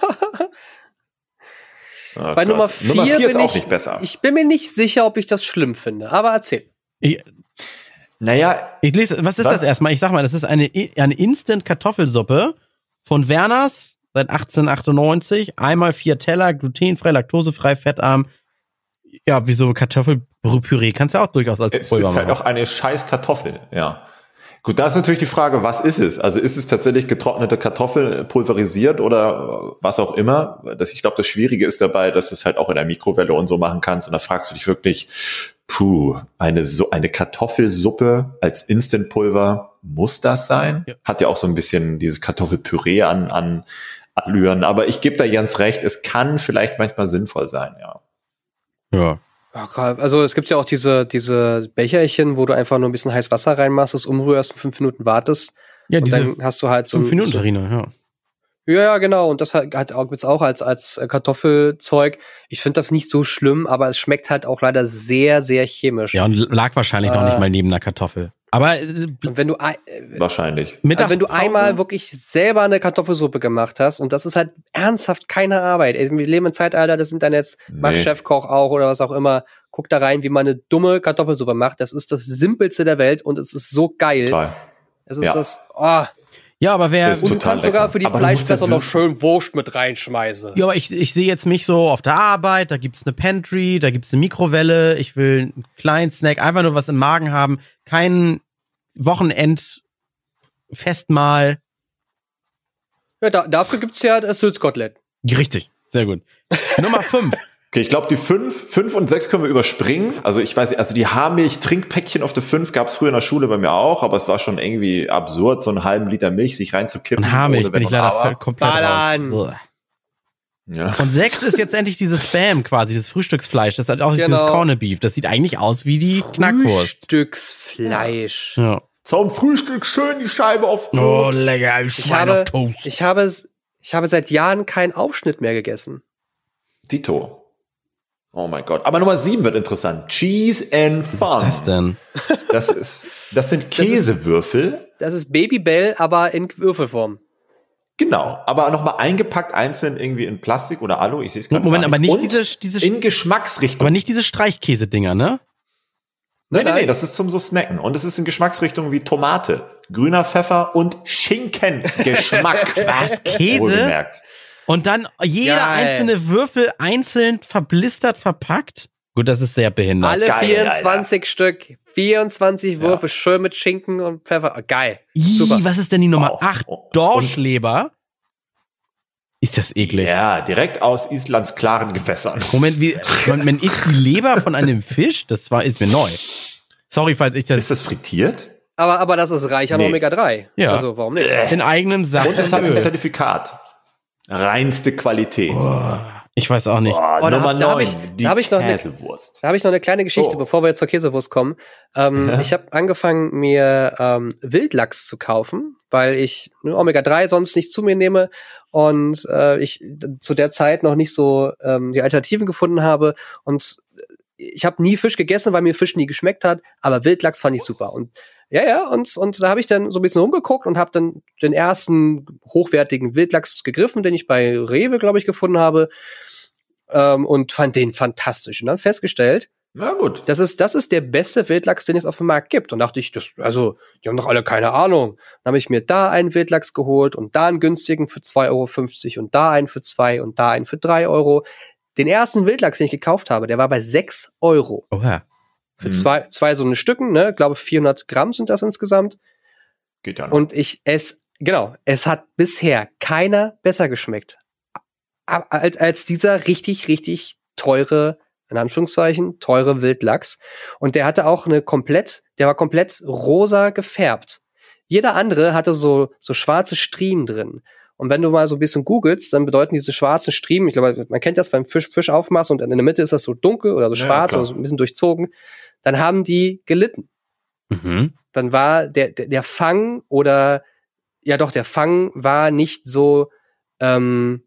Oh
Bei Gott. Nummer vier,
Nummer vier ist
bin
auch
ich,
nicht besser.
Ich bin mir nicht sicher, ob ich das schlimm finde, aber erzähl.
Ich,
naja.
Ich lese, was ist was? das erstmal? Ich sag mal, das ist eine, eine Instant-Kartoffelsuppe von Werners seit achtzehnhundertachtundneunzig. Einmal vier Teller, glutenfrei, laktosefrei, fettarm. Ja, wie so Kartoffelpüree. Kannst du ja auch durchaus als
es
Pulver machen.
Es ist halt auch eine scheiß Kartoffel, ja. Gut, da ist natürlich die Frage, was ist es? Also ist es tatsächlich getrocknete Kartoffel pulverisiert oder was auch immer? Das, ich glaube, das Schwierige ist dabei, dass du es halt auch in der Mikrowelle und so machen kannst. Und da fragst du dich wirklich, puh, eine, so eine Kartoffelsuppe als Instantpulver, muss das sein? Ja. Hat ja auch so ein bisschen dieses Kartoffelpüree an, an Allüren. Aber ich gebe da Jens recht, es kann vielleicht manchmal sinnvoll sein, ja.
Ja.
Also es gibt ja auch diese diese Becherchen, wo du einfach nur ein bisschen heiß Wasser reinmachst, es umrührst und fünf Minuten wartest.
Ja,
und
diese
dann hast du halt so
fünf Minuten Terrine, ja.
Ja, ja, genau. Und das hat, hat auch, gibt's auch als als Kartoffelzeug. Ich finde das nicht so schlimm, aber es schmeckt halt auch leider sehr, sehr chemisch.
Ja, und lag wahrscheinlich äh, noch nicht mal neben einer Kartoffel. Aber äh,
und wenn du äh,
wahrscheinlich.
Also wenn du einmal wirklich selber eine Kartoffelsuppe gemacht hast und das ist halt ernsthaft keine Arbeit. Ey, wir leben im Zeitalter des Internets, nee. Mach Chefkoch auch oder was auch immer. Guck da rein, wie man eine dumme Kartoffelsuppe macht. Das ist das Simpelste der Welt und es ist so geil.
Toll.
Es ist
ja.
das. Oh.
Ja, aber wer...
Und du kannst lecker. sogar für die Fleischfresser noch schön Wurst mit reinschmeißen.
Ja, aber ich, ich sehe jetzt mich so auf der Arbeit, da gibt's eine Pantry, da gibt's eine Mikrowelle, ich will einen kleinen Snack, einfach nur was im Magen haben, kein Wochenend-Festmahl.
Ja, da, dafür gibt's ja das Sülzkotelett.
Richtig, sehr gut. Nummer fünf.
Okay, ich glaube, die fünf, fünf und sechs können wir überspringen. Also ich weiß nicht, also die Haarmilch-Trinkpäckchen auf der fünf gab es früher in der Schule bei mir auch, aber es war schon irgendwie absurd, so einen halben Liter Milch sich reinzukippen.
Und Haarmilch bin ich leider voll komplett
Ballern.
raus. Ja. Und sechs ist jetzt endlich dieses Spam quasi, das Frühstücksfleisch. Das hat auch genau. dieses Corned Beef. Das sieht eigentlich aus wie die Knackwurst.
Frühstücksfleisch.
Ja.
Zum Frühstück schön die Scheibe aufs
Brot. Oh, lecker,
ich habe, auf Toast. Ich habe, ich habe seit Jahren keinen Aufschnitt mehr gegessen.
Dito. Oh mein Gott. Aber Nummer sieben wird interessant. Cheese and Fun.
Was ist das denn?
Das ist, das sind Käsewürfel.
Das ist, das ist Babybel, aber in Würfelform.
Genau. Aber nochmal eingepackt, einzeln irgendwie in Plastik oder Alu. Ich sehe es gerade.
Moment, aber nicht
Und
diese, diese,
in Geschmacksrichtung.
Aber nicht diese Streichkäse-Dinger, ne?
Nee, nee, nee, das ist zum so Snacken. Und es ist in Geschmacksrichtungen wie Tomate, grüner Pfeffer und Schinkengeschmack.
Was? Käse?
Wohlgemerkt.
Und dann jeder Geil. einzelne Würfel einzeln verblistert verpackt? Gut, das ist sehr behindert.
Alle
Geil,
vierundzwanzig
Alter.
Stück. vierundzwanzig ja. Würfel, schön mit Schinken und Pfeffer. Geil.
Super. Ii, was ist denn die Nummer
wow.
acht? Dorschleber? Ist das eklig?
Ja, direkt aus Islands klaren Gewässern.
Moment, wie, man, man isst die Leber von einem Fisch? Das war, ist mir neu. Sorry, falls ich das...
Ist das frittiert?
Aber, aber das ist reich an nee. Omega drei.
Ja.
Also, warum nicht?
In eigenem Saft.
Und es hat ein Zertifikat. Reinste Qualität.
Oh, ich weiß auch nicht.
Oh,
oh,
Nummer
da,
neun,
da
die
da hab ich noch
Käsewurst.
Eine, da habe ich noch eine kleine Geschichte, oh. bevor wir jetzt zur Käsewurst kommen. Ähm, ja. Ich habe angefangen, mir ähm, Wildlachs zu kaufen, weil ich Omega drei sonst nicht zu mir nehme und äh, ich zu der Zeit noch nicht so ähm, die Alternativen gefunden habe. Und ich habe nie Fisch gegessen, weil mir Fisch nie geschmeckt hat, aber Wildlachs fand ich super. Und Ja, ja, und, und da habe ich dann so ein bisschen rumgeguckt und habe dann den ersten hochwertigen Wildlachs gegriffen, den ich bei Rewe, glaube ich, gefunden habe, ähm, und fand den fantastisch. Und dann festgestellt,
na gut,
das ist, das ist der beste Wildlachs, den es auf dem Markt gibt. Und dachte ich, das, also, die haben doch alle keine Ahnung. Dann habe ich mir da einen Wildlachs geholt und da einen günstigen für zwei Euro fünfzig und da einen für zwei und da einen für drei Euro. Den ersten Wildlachs, den ich gekauft habe, der war bei sechs Euro.
Oha.
Für hm. zwei, zwei so eine Stücken, ne? Ich glaube, vierhundert Gramm sind das insgesamt.
Geht ja noch.
Und ich, es, genau, es hat bisher keiner besser geschmeckt. Als, als dieser richtig, richtig teure, in Anführungszeichen, teure Wildlachs. Und der hatte auch eine komplett, der war komplett rosa gefärbt. Jeder andere hatte so, so schwarze Striemen drin. Und wenn du mal so ein bisschen googelst, dann bedeuten diese schwarzen Striemen, ich glaube, man kennt das beim Fisch, Fisch aufmachst und in der Mitte ist das so dunkel oder so schwarz ja, oder so ein bisschen durchzogen, dann haben die gelitten.
Mhm.
Dann war der, der, der Fang oder, ja doch, der Fang war nicht so, ähm,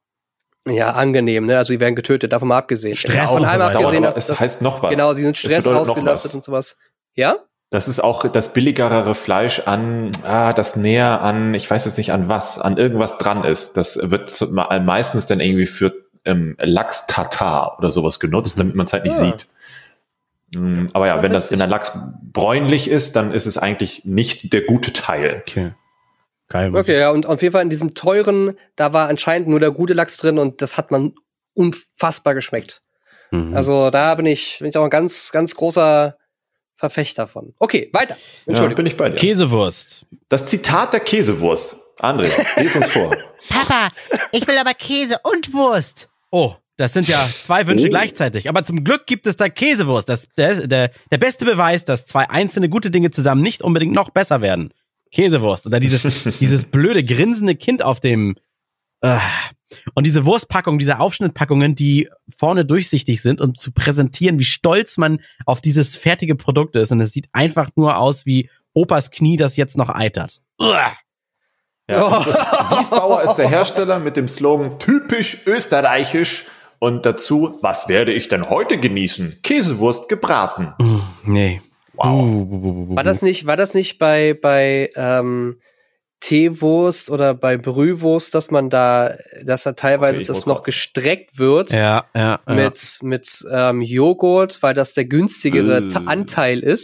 ja, angenehm, ne? Also die werden getötet, davon mal abgesehen.
Stress
und einmal
dauert,
abgesehen,
dass,
dass,
es heißt noch was.
Genau, sie sind Stress ausgelastet und sowas. Ja?
Das ist auch das billigere Fleisch an, ah, das näher an, ich weiß jetzt nicht an was, an irgendwas dran ist. Das wird meistens dann irgendwie für ähm, Lachs-Tatar oder sowas genutzt, damit man es halt nicht ja. sieht. Mhm, aber ja, ja wenn das, wenn der Lachs bräunlich ist, dann ist es eigentlich nicht der gute Teil.
Okay. Geil.
Okay, ja, und auf jeden Fall in diesem teuren, da war anscheinend nur der gute Lachs drin und das hat man unfassbar geschmeckt. Mhm. Also da bin ich, bin ich auch ein ganz, ganz großer Verfechter von. Okay, weiter.
Entschuldigung. Ja, bin ich bei dir.
Käsewurst.
Das Zitat der Käsewurst. André, lies uns vor.
Papa, ich will aber Käse und Wurst. Oh, das sind ja zwei Wünsche oh. gleichzeitig. Aber zum Glück gibt es da Käsewurst. Das, der, der, der beste Beweis, dass zwei einzelne gute Dinge zusammen nicht unbedingt noch besser werden. Käsewurst. Oder dieses, dieses blöde, grinsende Kind auf dem... Äh, und diese Wurstpackungen, diese Aufschnittpackungen, die vorne durchsichtig sind, um zu präsentieren, wie stolz man auf dieses fertige Produkt ist. Und es sieht einfach nur aus wie Opas Knie, das jetzt noch eitert. Uah.
Ja, oh. Wiesbauer ist der Hersteller mit dem Slogan typisch österreichisch und dazu, was werde ich denn heute genießen? Käsewurst gebraten.
Mm, nee.
Wow.
War das nicht, war das nicht bei, bei ähm, Teewurst oder bei Brühwurst, dass man da, dass da teilweise okay, das noch grad. gestreckt wird
ja, ja, ja.
mit, mit ähm, Joghurt, weil das der günstigere äh. Anteil ist.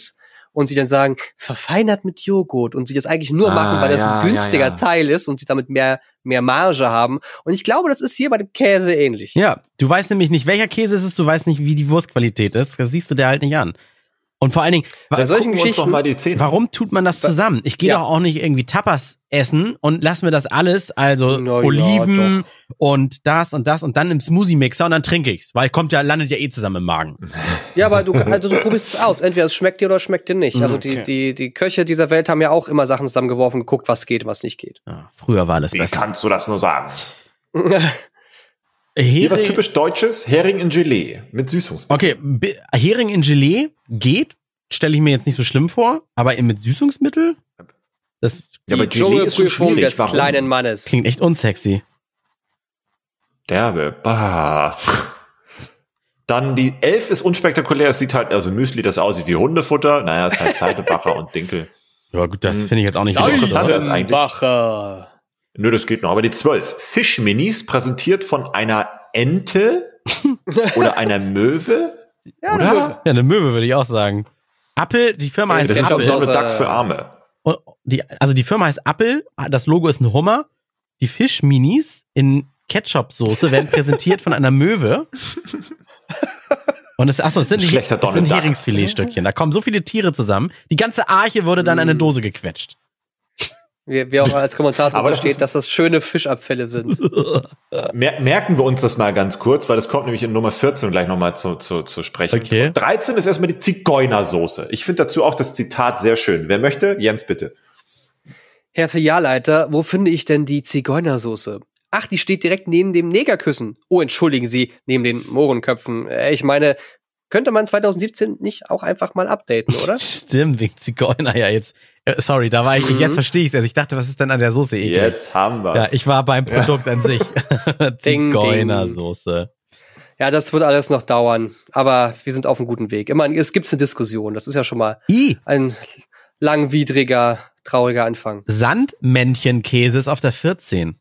und sie dann sagen, verfeinert mit Joghurt und sie das eigentlich nur ah, machen, weil das ja, ein günstiger ja, ja. Teil ist und sie damit mehr, mehr Marge haben. Und ich glaube, das ist hier bei dem Käse ähnlich.
Ja, du weißt nämlich nicht, welcher Käse es ist, du weißt nicht, wie die Wurstqualität ist. Das siehst du dir halt nicht an. Und vor allen Dingen,
bei solchen Geschichten,
mal die Zähne.
Warum tut man das zusammen? Ich gehe ja. doch auch nicht irgendwie Tapas essen und lass mir das alles, also no, Oliven ja, und das und das und dann im Smoothie-Mixer und dann trinke ich's, weil kommt ja, landet ja eh zusammen im Magen.
Ja, aber du, also du probierst es aus. Entweder es schmeckt dir oder es schmeckt dir nicht. Also die, okay. die, die Köche dieser Welt haben ja auch immer Sachen zusammengeworfen, geguckt, was geht, was nicht geht.
Ja, früher war alles
Wie
besser.
Wie kannst du das nur sagen? Hier was typisch Deutsches, Hering in Gelee mit Süßungsmittel.
Okay, B- Hering in Gelee geht, stelle ich mir jetzt nicht so schlimm vor, aber mit Süßungsmittel? Das
ja, aber Gelee ist schon schwierig. Des Warum? Kleinen Mannes.
Klingt echt unsexy.
Derbe, bah. Dann die elf ist unspektakulär, es sieht halt, also Müsli, das aussieht wie Hundefutter, naja, es ist halt Seidenbacher und Dinkel.
Ja gut, das finde ich jetzt auch nicht
so interessant. Ist eigentlich.
Bacher.
Nö, das geht noch. Aber die zwölf Fischminis präsentiert von einer Ente oder einer Möwe.
Ja,
oder?
Eine Möwe.
Ja, eine Möwe würde ich auch sagen. Apple, die Firma heißt
das
Apple.
Das ist auch so eine Duck für Arme.
Und die, also die Firma heißt Apple, das Logo ist ein Hummer. Die Fischminis in Ketchup-Soße werden präsentiert von einer Möwe. Und es, achso, es sind, die, es sind Heringsfiletstückchen. Da kommen so viele Tiere zusammen. Die ganze Arche wurde dann in eine Dose gequetscht.
Wie, wie auch als Kommentator aber steht, das dass das schöne Fischabfälle sind.
Mer- merken wir uns das mal ganz kurz, weil das kommt nämlich in Nummer vierzehn gleich nochmal zu, zu, zu sprechen.
Okay.
dreizehn ist erstmal die Zigeunersoße. Ich finde dazu auch das Zitat sehr schön. Wer möchte? Jens, bitte.
Herr Filialleiter, wo finde ich denn die Zigeunersoße? Ach, die steht direkt neben dem Negerküssen. Oh, entschuldigen Sie, neben den Mohrenköpfen. Ich meine, könnte man zwanzig siebzehn nicht auch einfach mal updaten, oder?
Stimmt, wegen Zigeuner, ja, jetzt. Sorry, da war ich, mhm. jetzt verstehe ich es erst. Ich dachte, was ist denn an der Soße eklig?
Jetzt haben wir's.
Ja, ich war beim Produkt ja. an sich. Zigeunersoße.
Ja, das wird alles noch dauern, aber wir sind auf einem guten Weg. Immerhin, es gibt eine Diskussion, das ist ja schon mal I. ein langwidriger, trauriger Anfang.
Sandmännchenkäse ist auf der vierzehn.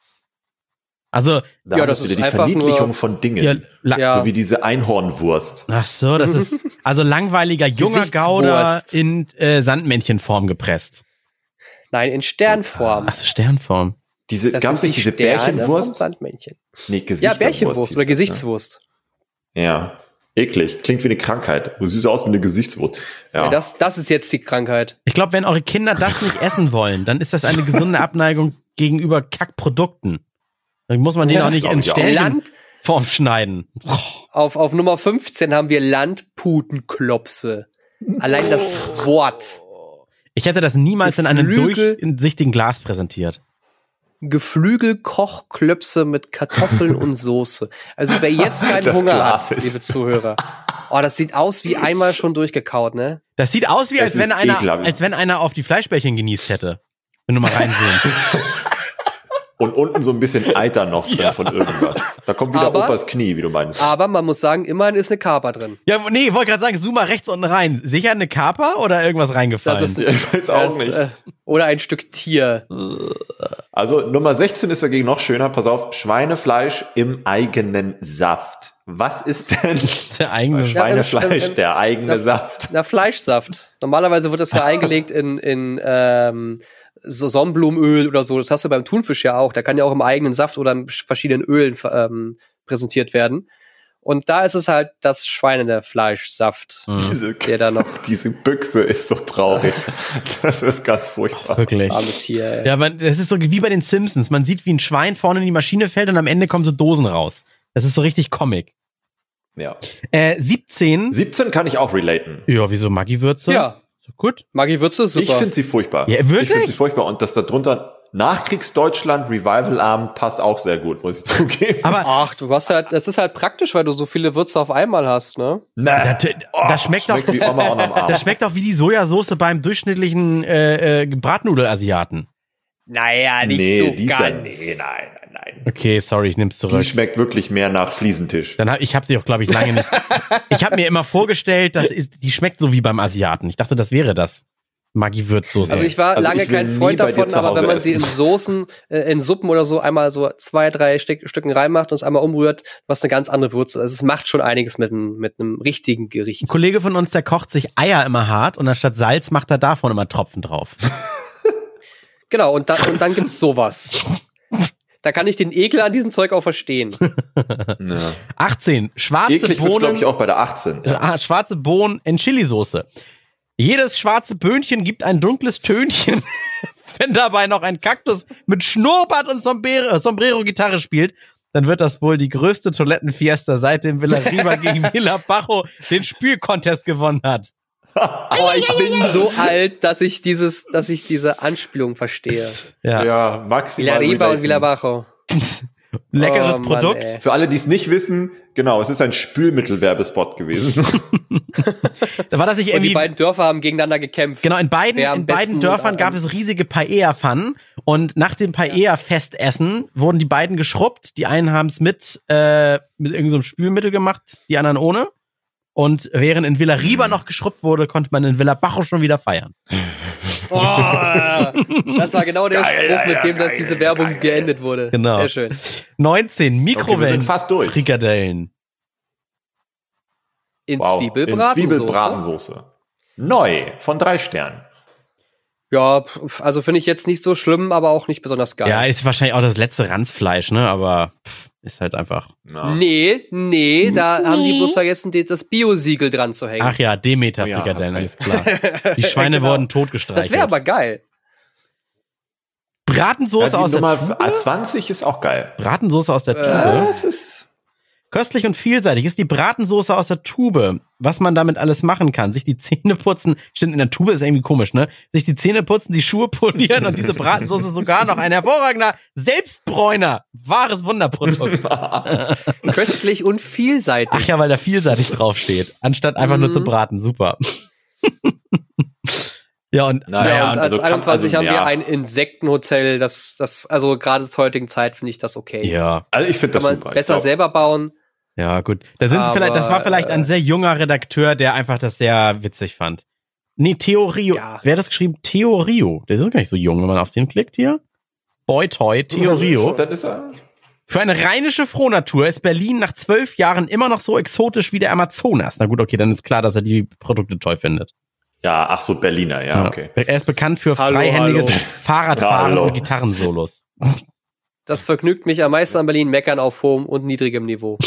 Also,
da ja, das ist wieder die Verniedlichung von Dingen. Ja, la- ja. So wie diese Einhornwurst.
Ach so, das ist also langweiliger junger Gouda in äh, Sandmännchenform gepresst.
Nein, in Sternform.
Ach so, Sternform.
Diese, gab's nicht diese Sterne Bärchenwurst?
Sandmännchen.
Nee, Gesichtswurst.
Ja, Bärchenwurst oder Gesichtswurst.
Ne? Ja, eklig. Klingt wie eine Krankheit. Du siehst aus wie eine Gesichtswurst. Ja,
ja das, das ist jetzt die Krankheit.
Ich glaube, wenn eure Kinder das nicht essen wollen, dann ist das eine gesunde Abneigung gegenüber Kackprodukten. Dann muss man den ja, auch nicht in Sternform schneiden.
Auf, auf Nummer fünfzehn haben wir Landputenklopse. Allein das Wort.
Ich hätte das niemals Geflügel, in einem durchsichtigen Glas präsentiert.
Geflügelkochklöpse mit Kartoffeln und Soße. Also wer jetzt keinen das Hunger Glas hat, ist. liebe Zuhörer. Oh, das sieht aus wie einmal schon durchgekaut, ne?
Das sieht aus wie, als wenn, einer, als wenn einer auf die Fleischbällchen genießt hätte. Wenn du mal reinzoomst.
Und unten so ein bisschen Eiter noch drin ja. von irgendwas. Da kommt wieder aber, Opas Knie, wie du meinst.
Aber man muss sagen, immerhin ist eine Kaper drin.
Ja, nee, ich wollte gerade sagen, zoom mal rechts unten rein. Sicher eine Kaper oder irgendwas reingefallen?
Das ist,
ja, ich weiß auch
das,
nicht.
Äh, oder ein Stück Tier.
Also Nummer sechzehn ist dagegen noch schöner. Pass auf, Schweinefleisch im eigenen Saft. Was ist denn
der eigene
Schweinefleisch, ja, ähm, der eigene
na,
Saft?
Na, Fleischsaft. Normalerweise wird das ja eingelegt in, in ähm, so Sonnenblumenöl oder so. Das hast du beim Thunfisch ja auch. Der kann ja auch im eigenen Saft oder in verschiedenen Ölen ähm, präsentiert werden. Und da ist es halt das Schweinefleischsaft,
mhm. diese,
der da noch.
Diese Büchse ist so traurig. Das ist ganz furchtbar.
Wirklich.
Das arme Tier, ey.
Ja, man, das ist so wie bei den Simpsons. Man sieht, wie ein Schwein vorne in die Maschine fällt und am Ende kommen so Dosen raus. Das ist so richtig Comic.
Ja.
Äh, siebzehn.
siebzehn kann ich auch relaten.
Ja, wieso Maggi-Würze?
Ja.
So gut.
Maggi-Würze ist super.
Ich finde sie furchtbar.
Ja, wirklich?
Ich finde sie furchtbar. Und das da drunter Nachkriegsdeutschland, Revival-Abend passt auch sehr gut, muss ich zugeben.
Aber ach, du hast halt, das ist halt praktisch, weil du so viele Würze auf einmal hast, ne?
Na, das, das schmeckt doch wie Oma am Arm. Das schmeckt doch wie die Sojasauce beim durchschnittlichen äh, äh, Bratnudel-Asiaten.
Naja, nicht
nee,
so
die
ganz.
Ja, nee, nein, nein, nein.
Okay, sorry, ich nehm's zurück.
Die schmeckt wirklich mehr nach Fliesentisch.
Dann hab, ich habe sie auch, glaube ich, lange nicht. Ich habe mir immer vorgestellt, dass ist, die schmeckt so wie beim Asiaten. Ich dachte, das wäre das. Maggi-Würzsoße.
Also ich war
also
lange
ich will
kein
nie
Freund
bei dir
davon,
zu
aber
Hause
wenn man
essen.
sie in Soßen, äh, in Suppen oder so einmal so zwei, drei Stück, Stücken reinmacht und es einmal umrührt, was eine ganz andere Würze. Also es macht schon einiges mit, einem- mit einem richtigen Gericht.
Ein Kollege von uns, der kocht sich Eier immer hart und anstatt Salz macht er davon immer Tropfen drauf.
Genau, und, da, und dann gibt's sowas. Da kann ich den Ekel an diesem Zeug auch verstehen.
Ja.
achtzehn. Schwarze
Eklig wird, glaube
Bohnen.
ich, auch bei der achtzehn. Ja.
Ah, schwarze Bohnen in Chili-Soße. Jedes schwarze Böhnchen gibt ein dunkles Tönchen. Wenn dabei noch ein Kaktus mit Schnurrbart und Sombrero- Sombrero-Gitarre spielt, dann wird das wohl die größte Toilettenfiesta seit dem Villarriba gegen Villa Bajo den Spül-Contest gewonnen hat.
Aber ich bin so alt, dass ich dieses, dass ich diese Anspielung verstehe.
Ja.
Ja, maximal.
Villariba und
relaten.
Villabajo.
Leckeres
Oh, Mann,
Produkt.
ey.
Für alle, die es nicht wissen, genau, es ist ein Spülmittel-Werbespot gewesen.
Da war das nicht
Und die
irgendwie.
beiden Dörfer haben gegeneinander gekämpft.
Genau, in beiden,
Wer am
in beiden
besten
Dörfern
und-
gab es riesige Paella-Pfannen und nach dem Paella-Festessen wurden die beiden geschrubbt. Die einen haben es mit, äh, mit irgendeinem so einem Spülmittel gemacht, die anderen ohne. Und während in Villariba noch geschrubbt wurde, konnte man in Villa Bajo schon wieder feiern.
Oh, das war genau der
Geil,
Spruch, mit
ja,
dem das
geil,
diese Werbung
geil.
geendet wurde.
Genau.
Sehr schön.
neunzehn.
Okay, wir
Mikrowellen.
sind fast durch.
Frikadellen.
In
Wow.
Zwiebelbratensoße.
In Zwiebelbratensoße. Neu, von drei Sternen.
Ja, pf, also finde ich jetzt nicht so schlimm, aber auch nicht besonders geil.
Ja, ist wahrscheinlich auch das letzte Ranzfleisch, ne? Aber pff, ist halt einfach.
Ja.
Nee, nee, da haben die bloß vergessen, die- das Bio-Siegel dran zu hängen.
Ach ja, Demeter-Frikadellen,
Oh ja,
alles klar. Die Schweine
Genau.
wurden totgestreichelt.
das wäre aber geil.
Bratensoße
Ja,
aus
die
der
Nummer
Tube.
A zwanzig ist auch geil.
Bratensoße aus der Tube.
Ja, es ist
Köstlich und vielseitig ist die Bratensoße aus der Tube. Was man damit alles machen kann. Sich die Zähne putzen. Stimmt, in der Tube ist irgendwie komisch, ne? Sich die Zähne putzen, die Schuhe polieren und diese Bratensoße ist sogar noch ein hervorragender Selbstbräuner. Wahres Wunderprodukt.
Köstlich und vielseitig.
Ach ja, weil da vielseitig draufsteht. Anstatt einfach nur
Mhm.
zu braten. Super. Ja, und
Naja,
ja, und als
also kann-
einundzwanzig
also,
haben wir
ja.
ein Insektenhotel, das, das, also gerade zur heutigen Zeit finde ich das okay.
ja,
Also ich finde
Kann
das
man
super. Ich
besser
glaub,
selber bauen.
ja, gut. Da sind
Aber,
vielleicht, das war vielleicht ein sehr junger Redakteur, der einfach das sehr witzig fand. Nee, Theo Rio.
Ja.
Wer hat das geschrieben? Theo Rio. Der ist doch gar nicht so jung, wenn man auf den klickt hier. Boy Toy, Theo Rio.
Dann ist er.
Für eine rheinische Frohnatur ist Berlin nach zwölf Jahren immer noch so exotisch wie der Amazonas. Na gut, okay, dann ist klar, dass er die Produkte toll findet.
Ja, ach so, Berliner, ja, okay.
Er ist bekannt für
Hallo,
freihändiges
hallo.
Fahrradfahren
Hallo.
und Gitarrensolos.
Das vergnügt mich am meisten an Berlin, meckern auf hohem und niedrigem Niveau.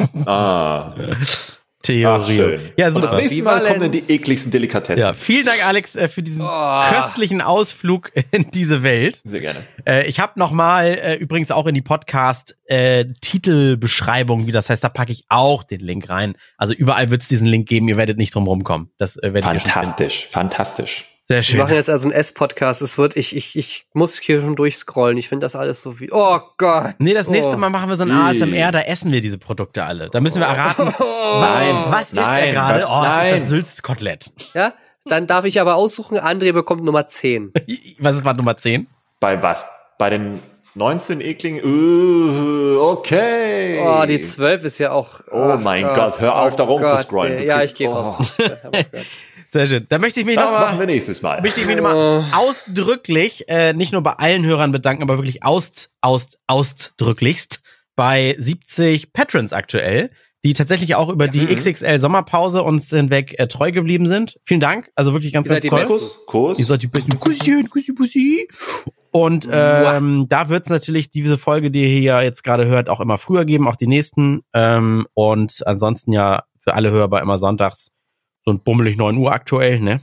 Ah,
Theo
ach,
Rio.
schön.
Ja,
Und das
super.
nächste Mal kommen dann
Ambivalenz.
die ekligsten Delikatessen.
Ja, vielen Dank, Alex, äh, für diesen
Oh.
köstlichen Ausflug in diese Welt.
Sehr gerne.
Äh, ich habe noch mal äh, übrigens auch in die Podcast-Titelbeschreibung, wie das heißt, da packe ich auch den Link rein. Also überall wird es diesen Link geben, ihr werdet nicht drum rumkommen. Das äh, werdet ihr schon finden.
Fantastisch, fantastisch.
Sehr
Wir
schön.
machen jetzt also einen S-Podcast. Es wird, ich, ich, ich muss hier schon durchscrollen. Ich finde das alles so wie, oh Gott.
Nee, das nächste
Oh.
Mal machen wir so ein A S M R, da essen wir diese Produkte alle. Da müssen wir erraten,
Nein,
wa- was ist er
nein,
gerade? Oh, es ist
nein.
das Sülzkotelett.
Ja, dann darf ich aber aussuchen, André bekommt Nummer zehn.
Was ist Wand Nummer zehn?
Bei was? Bei den neunzehn Eklingen? Uh, okay.
Oh, die zwölf ist ja auch.
Oh
ach
mein Gott, hör auf, da rumzuscrollen.
ey.
Du
Ja,
kriegst-
ich gehe raus.
oh.
Ich hab aufgehört.
Sehr schön. Da möchte ich mich
Das
noch
machen
mal,
wir nächstes Mal.
möchte ich mich noch mal ausdrücklich, äh, nicht nur bei allen Hörern bedanken, aber wirklich aus, aus, ausdrücklichst bei siebzig Patrons aktuell, die tatsächlich auch über die
Mhm.
X X L Sommerpause uns hinweg äh, treu geblieben sind. Vielen Dank. Also wirklich ganz,
Ihr
ganz
seid die
toll.
Besten.
Kuss, Kuss.
Ihr seid die besten. Kusschen, Kussi, Kussi. Und ähm, da wird es natürlich diese Folge, die ihr hier jetzt gerade hört, auch immer früher geben, auch die nächsten. Ähm, und ansonsten ja für alle Hörer immer sonntags so ein bummelig neun Uhr aktuell, ne?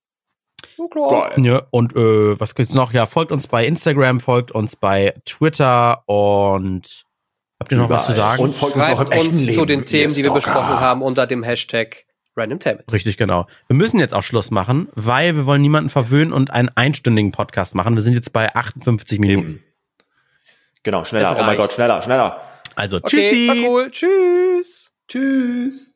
Oh, klar.
Geil.
Ja, und äh, was gibt's noch? Ja, folgt uns bei Instagram, folgt uns bei Twitter und habt ihr noch was zu
Überall.
sagen?
Und folgt uns auch
Schreibt
im echten
uns
Leben,
zu den Themen,
ihr
die wir
Stalker.
besprochen haben, unter dem Hashtag RandomTable.
Richtig, genau. Wir müssen jetzt auch Schluss machen, weil wir wollen niemanden verwöhnen und einen einstündigen Podcast machen. Wir sind jetzt bei achtundfünfzig Minuten.
Eben. Genau, schneller.
Das
Oh mein
reicht.
Gott, schneller, schneller.
Also,
Okay,
tschüssi.
war cool. Tschüss.
Tschüss.